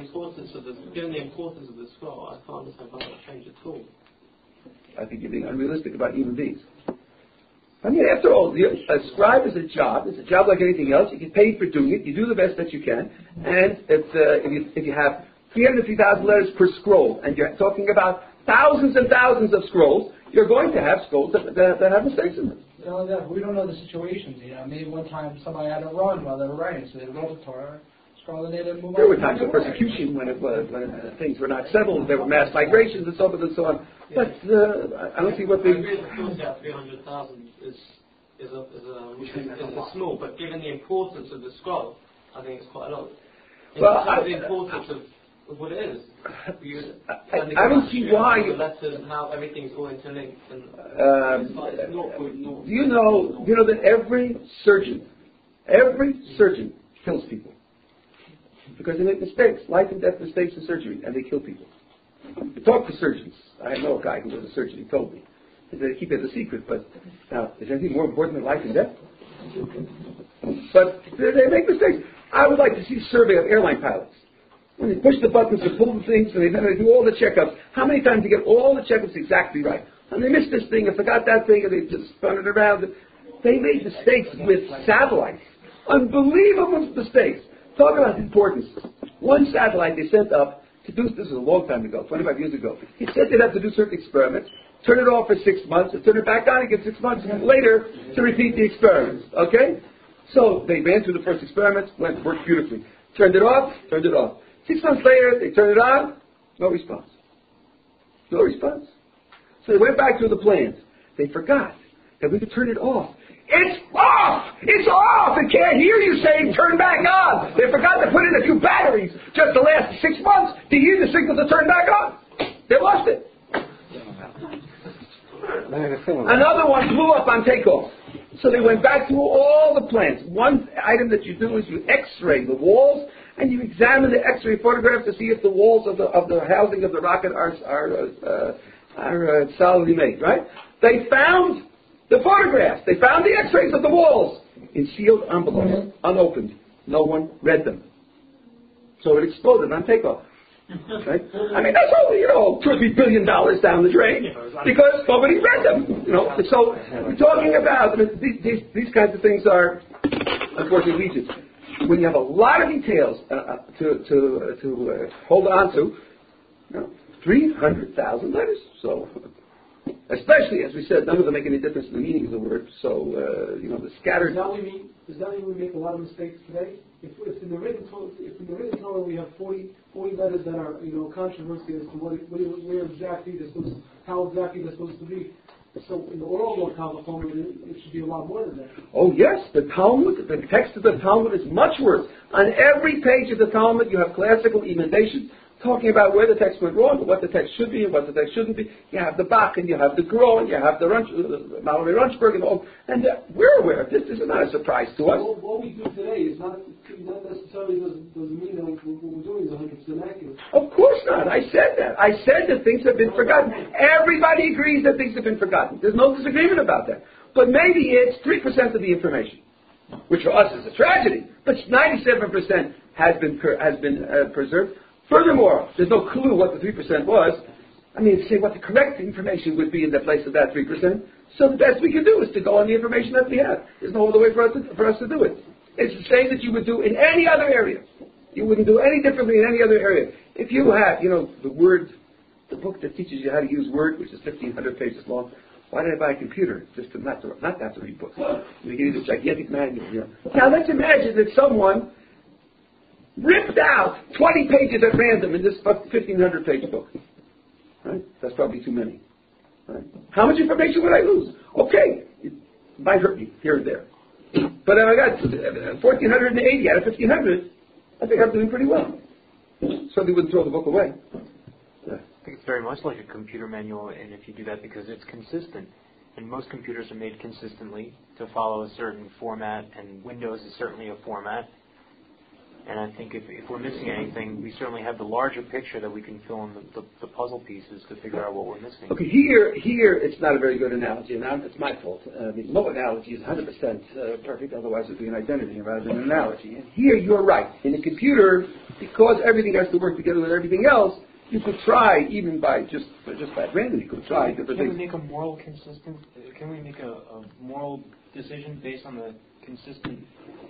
the scroll, I can't understand why that would change at all. I think you're being unrealistic about human beings. I mean, after all, a scribe is a job. It's a job like anything else. You get paid for doing it. You do the best that you can. And if you have 350,000 letters per scroll, and you're talking about thousands and thousands of scrolls, you're going to have scrolls that have mistakes in them. We don't know the situations. Maybe one time somebody had to run while they were writing, so they wrote the Torah. There were times of persecution when things were not settled. There were mass migrations and so forth and so on. But I don't see what the... I agree that 300,000 is small, but given the importance of the scroll, I think it's quite a lot. The importance of what it is. I don't see why. Letters and how everything's all interlinked. And you know that every surgeon kills people because they make mistakes, life and death mistakes in surgery, and they kill people. You talk to surgeons. I know a guy who was a surgeon. He told me. He said, keep it a secret, but now, is there anything more important than life and death? But they make mistakes. I would like to see a survey of airline pilots. When they push the buttons and pull the things and they do all the checkups, how many times they get all the checkups exactly right? And they missed this thing and forgot that thing and they just spun it around. They made mistakes with satellites. Unbelievable mistakes. Talk about importance. One satellite they sent up to do, this was a long time ago, 25 years ago. He said they'd have to do certain experiments, turn it off for 6 months, and turn it back on again 6 months later to repeat the experiments. Okay? So they ran through the first experiments, worked beautifully. Turned it off. 6 months later, they turned it on, no response. No response. So they went back through the plans. They forgot that we could turn it off. It's off! It's off! It can't hear you saying turn back on. They forgot to put in a few batteries just to last 6 months to hear the signal to turn back on. They lost it. Another one blew up on takeoff. So they went back through all the plans. One item that you do is you X-ray the walls and you examine the X-ray photographs to see if the walls of the housing of the rocket are solidly made. Right? They found the photographs. They found the X-rays of the walls in sealed envelopes, unopened. No one read them. So it exploded on takeoff. Right? I mean, that's only, $2 or $3 billion down the drain because nobody read them. So we're talking about these kinds of things are unfortunately legion. When you have a lot of details to hold on to, 300,000 letters. So, especially as we said, none of them make any difference in the meaning of the word. So, the scattered. Does that mean we make a lot of mistakes today? If in the written Torah we have 40 letters that are controversy as to how exactly they're supposed to be. So in the oral Talmud, it should be a lot more than that. Oh yes, the text of the Talmud is much worse. On every page of the Talmud, you have classical emendation talking about where the text went wrong, what the text should be, and what the text shouldn't be. You have the Bach, and you have the Gro, and you have the Mallory Runchberg, and all. And we're aware of this. This is not a surprise to us. What we do today is not necessarily doesn't mean that what we're doing is 100% accurate. Of course not. I said that. I said that things have been forgotten. Everybody agrees that things have been forgotten. There's no disagreement about that. But maybe it's 3% of the information, which for us is a tragedy. But 97% has been preserved. Furthermore, there's no clue what the 3% was. I mean, say what the correct information would be in the place of that 3%. So the best we can do is to go on the information that we have. There's no other way for us to do it. It's the same that you would do in any other area. You wouldn't do any differently in any other area. If you have, the book that teaches you how to use Word, which is 1,500 pages long, why did I buy a computer? Just to not to read books. You give you this gigantic manual. Now let's imagine that someone ripped out 20 pages at random in this 1,500-page book. Right? That's probably too many. Right? How much information would I lose? Okay, it might hurt me here and there. But if I got 1,480 out of 1,500, I think I'm doing pretty well. Certainly wouldn't throw the book away. I think it's very much like a computer manual, and if you do that because it's consistent. And most computers are made consistently to follow a certain format, and Windows is certainly a format. And I think if we're missing anything, we certainly have the larger picture that we can fill in the puzzle pieces to figure out what we're missing. Okay, here it's not a very good analogy, and it's my fault. No analogy is 100% perfect, otherwise it would be an identity rather than an analogy. And here you're right. In a computer, because everything has to work together with everything else, you could try, even by just by random, you could try different things. Can we make a moral consistent? Can we make a moral decision based on the consistent?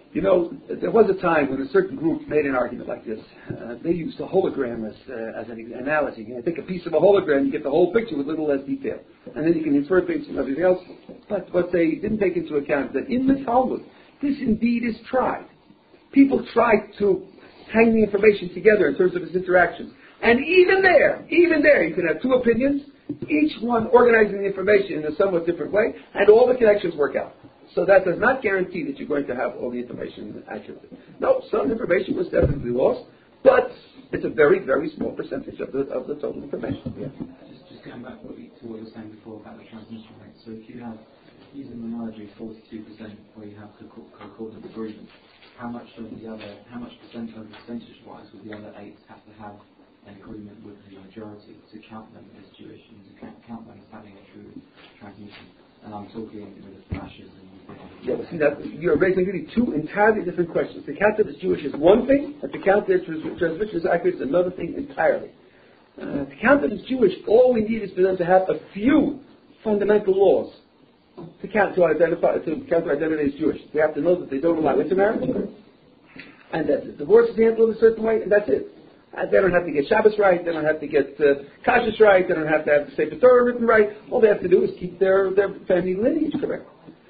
There was a time when a certain group made an argument like this. They used a hologram as an analogy. You take a piece of a hologram, you get the whole picture with a little less detail. And then you can infer things from everything else. But what they didn't take into account is that in the Talmud, this indeed is tried. People try to hang the information together in terms of its interactions. And even there, you can have two opinions, each one organizing the information in a somewhat different way, and all the connections work out. So that does not guarantee that you're going to have all the information accurately. No, some information was definitely lost. But it's a very, very small percentage of the total information. Yeah. Just going back to what you were saying before about the transmission rate. So if you have, using the analogy, 42% where you have concordant agreement, how much percentage-wise would the other 8 have to have an agreement with the majority to count them as Jewish and to count them as having a true transmission? And I'm talking with the flashes and... Yeah, well, see that you're raising really two entirely different questions. To count them as Jewish is one thing, and to count their transmission as accurate is another thing entirely. To count them as Jewish, all we need is for them to have a few fundamental laws to count their identity as Jewish. We have to know that they don't allow intermarriage, and that the divorce is handled a certain way, and that's it. They don't have to get Shabbos right, they don't have to get Kashrus right, they don't have to have the Sefer Torah written right. All they have to do is keep their family lineage correct.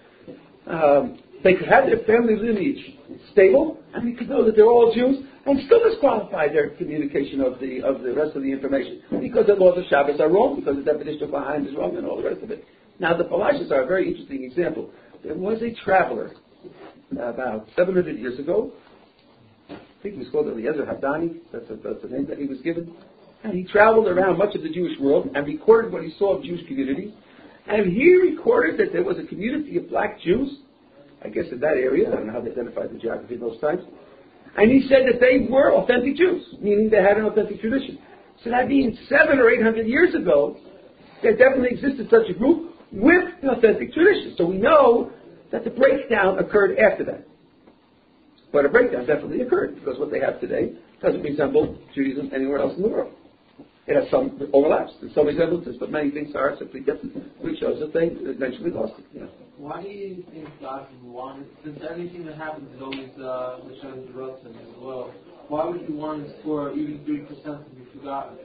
They could have their family lineage stable, and we could know that they're all Jews, and still disqualify their communication of the rest of the information, because the laws of Shabbos are wrong, because the definition of Bahaim is wrong, and all the rest of it. Now, the Falashas are a very interesting example. There was a traveler about 700 years ago. I think he was called Eliezer Hadani. That's the name that he was given. And he traveled around much of the Jewish world and recorded what he saw of Jewish communities. And he recorded that there was a community of black Jews, I guess in that area. I don't know how they identified the geography in those times. And he said that they were authentic Jews, meaning they had an authentic tradition. So that means 700 or 800 years ago, there definitely existed such a group with an authentic tradition. So we know that the breakdown occurred after that. But a breakdown definitely occurred, because what they have today doesn't resemble Judaism anywhere else in the world. It has some overlaps and some resemblances, but many things are simply different, which shows that they eventually lost it. Yeah. Why do you think God wanted, since anything that happens is always shows the relative as well, why would you want for even 3% to be forgotten?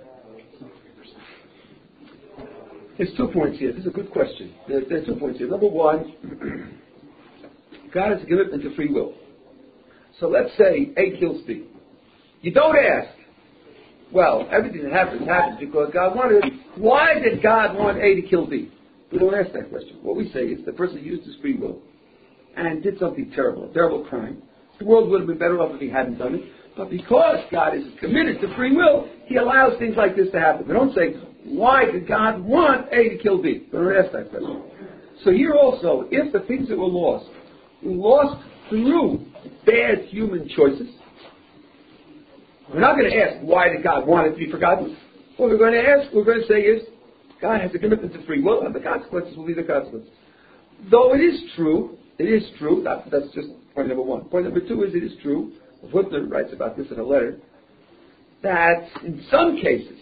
There's 2 points here. This is a good question. There's 2 points here. Number one, God has a commitment to free will. So let's say A kills B. You don't ask, well, everything that happens because God wanted it. Why did God want A to kill B? We don't ask that question. What we say is the person used his free will and did something terrible, a terrible crime. The world would have been better off if he hadn't done it. But because God is committed to free will, he allows things like this to happen. We don't say, why did God want A to kill B? We don't ask that question. So here also, if the things that were lost through bad human choices, we're not going to ask, why did God want it to be forgotten? What we're going to say is, God has a commitment to free will, and the consequences will be the consequences. Though it is true, that's just point number one. Point number two is, it is true, Whitler writes about this in a letter, that in some cases,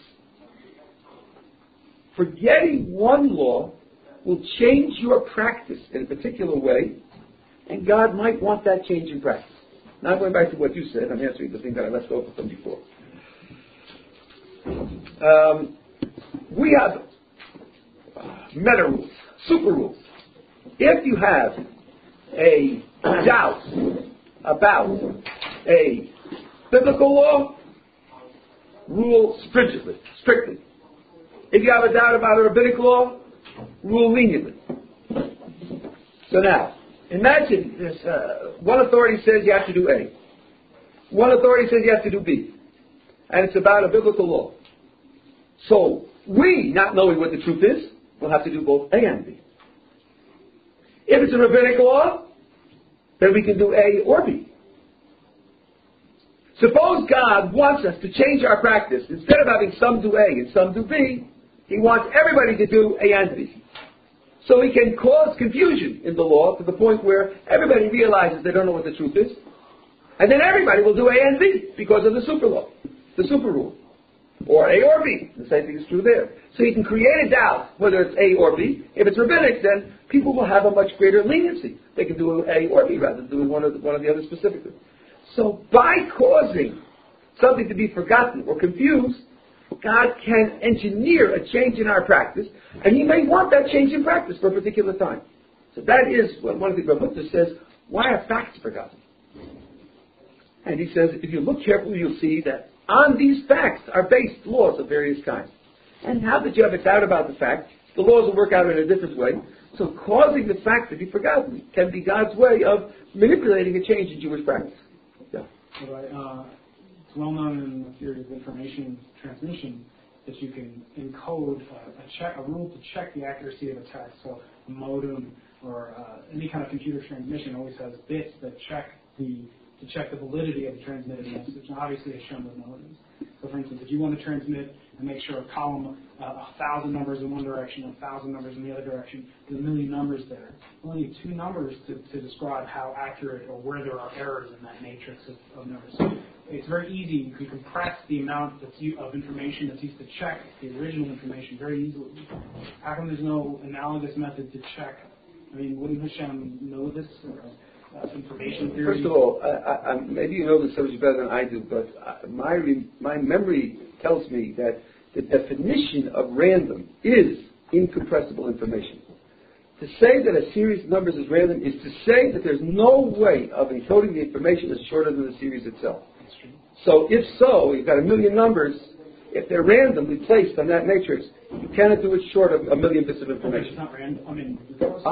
forgetting one law will change your practice in a particular way, and God might want that change in practice. Now going back to what you said, I'm answering the thing that I left over from before. We have meta rules, super rules. If you have a doubt about a biblical law, rule strictly. If you have a doubt about a rabbinic law, rule leniently. So now, imagine this, one authority says you have to do A. One authority says you have to do B. And it's about a biblical law. So, we, not knowing what the truth is, will have to do both A and B. If it's a rabbinic law, then we can do A or B. Suppose God wants us to change our practice. Instead of having some do A and some do B, He wants everybody to do A and B. So He can cause confusion in the law to the point where everybody realizes they don't know what the truth is. And then everybody will do A and B because of the super law, the super rule. Or A or B. The same thing is true there. So He can create a doubt whether it's A or B. If it's rabbinic, then people will have a much greater leniency. They can do A or B rather than doing one of the other specifically. So by causing something to be forgotten or confused, God can engineer a change in our practice, and He may want that change in practice for a particular time. So that is what one of the Rabbinics says, why are facts forgotten? And he says, if you look carefully, you'll see that on these facts are based laws of various kinds. And now that you have a doubt about the fact, the laws will work out in a different way. So causing the fact to be forgotten can be God's way of manipulating a change in Jewish practice. Yeah. Right. It's well known in the theory of information transmission that you can encode a rule to check the accuracy of a text. So a modem or any kind of computer transmission always has bits that check the validity of the transmitted message. And obviously it's shown with modems. So for instance, if you want to transmit and make sure a column, 1,000 numbers in one direction, 1,000 numbers in the other direction, there's a million numbers there. You only need 2 numbers to describe how accurate or where there are errors in that matrix of numbers. So it's very easy. You can compress the amount of information that's used to check the original information very easily. How come there's no analogous method to check? I mean, wouldn't Hashem know this? Information theory? First of all, maybe you know the subject better than I do, but my memory tells me that the definition of random is incompressible information. To say that a series of numbers is random is to say that there's no way of encoding the information that's shorter than the series itself. So if so, you've got a million numbers. If they're randomly placed on that matrix, you cannot do it short of a million bits of information. It's not random. I mean,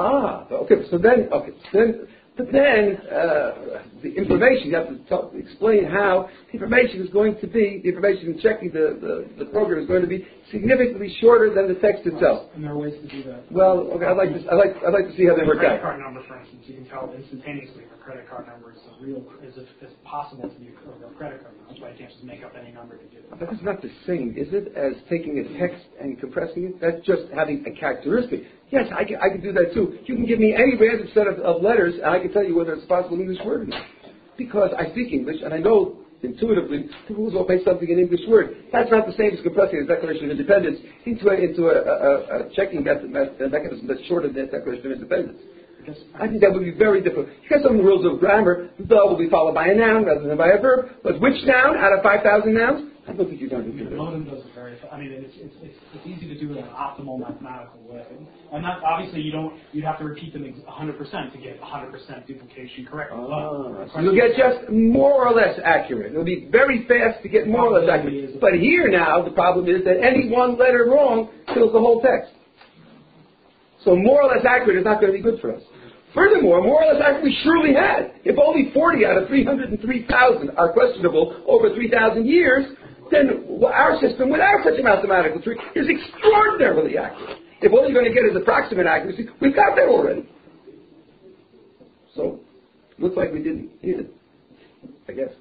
But then, the information, you have to explain how the information is going to be, the information in checking the program is going to be significantly shorter than the text itself. And there are ways to do that. Well, okay, I'd like to see how they work out. Credit card number, for instance, you can tell instantaneously if a credit card number is as possible to be a credit card number. That's why you can't just make up any number to do it. That is not the same, is it, as taking a text and compressing it? That's just having a characteristic. Yes, I can do that too. You can give me any random set of letters, and I can tell you whether it's a possible English word or not. Because I speak English, and I know intuitively the rules will make something an English word. That's not the same as compressing the Declaration of Independence into a checking mechanism that's shorter than the Declaration of Independence. I think that would be very difficult. You got some rules of grammar. The will be followed by a noun rather than by a verb. But which noun out of 5,000 nouns? I don't think you're going to do that. Modem does it very. It's easy to do it in an optimal mathematical way. And not obviously you'd have to repeat them 100% to get 100% duplication correct. So you'll get just more or less accurate. It'll be very fast to get more or less accurate. But here now the problem is that any one letter wrong kills the whole text. So more or less accurate is not going to be good for us. Furthermore, more or less accurate we surely had. If only 40 out of 303,000 are questionable over 3,000 years, then our system without such a mathematical tree is extraordinarily accurate. If all you're going to get is approximate accuracy, we've got that already. So, looks like we didn't need it, I guess.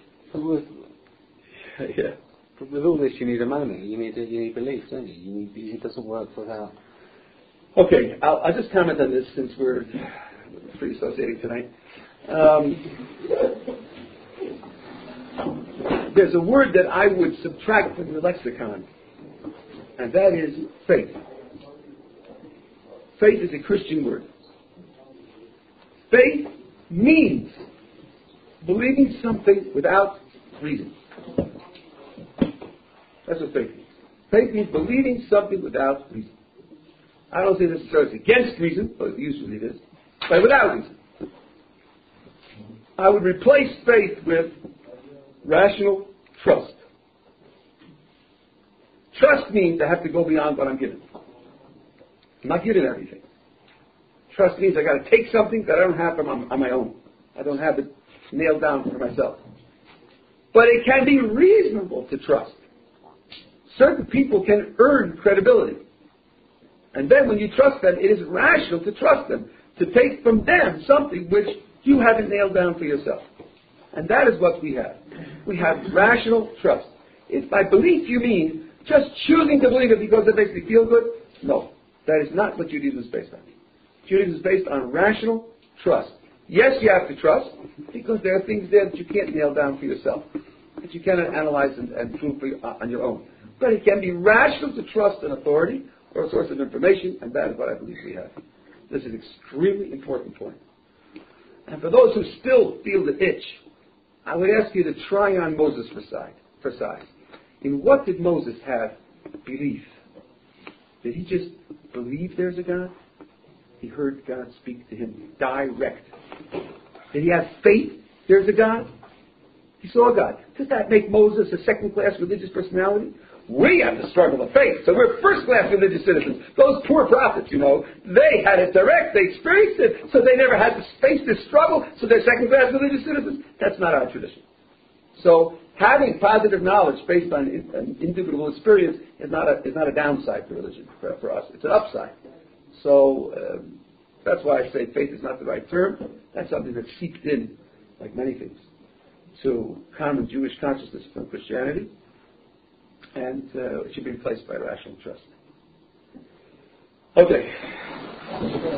But with all this, you need a moment. You need belief, don't you? It doesn't work without. Okay, I'll just comment on this since we're free associating tonight. There's a word that I would subtract from the lexicon, and that is faith. Faith is a Christian word. Faith means believing something without reason. That's what faith means. Faith means believing something without reason. I don't say necessarily it's against reason, but usually it is, but without reason. I would replace faith with rational trust. Trust means I have to go beyond what I'm given. I'm not given everything. Trust means I got to take something that I don't have on my own. I don't have it nailed down for myself. But it can be reasonable to trust. Certain people can earn credibility. And then when you trust them, it is rational to trust them, to take from them something which you haven't nailed down for yourself. And that is what we have. We have rational trust. If by belief you mean just choosing to believe it because it makes me feel good, no. That is not what Judaism is based on. Judaism is based on rational trust. Yes, you have to trust, because there are things there that you can't nail down for yourself, that you cannot analyze and prove on your own. But it can be rational to trust an authority or a source of information, and that is what I believe we have. This is an extremely important point. And for those who still feel the itch, I would ask you to try on Moses for size. In what did Moses have belief? Did he just believe there's a God? He heard God speak to him direct. Did he have faith there's a God? He saw God. Does that make Moses a second-class religious personality? We have the struggle of faith, so we're first-class religious citizens. Those poor prophets, they had it direct, they experienced it, so they never had to face this struggle, so they're second-class religious citizens. That's not our tradition. So, having positive knowledge based on indubitable experience is not a downside to religion for us. It's an upside. So that's why I say faith is not the right term. That's something that's seeped in, like many things, to common Jewish consciousness from Christianity, and it should be replaced by rational trust. Okay.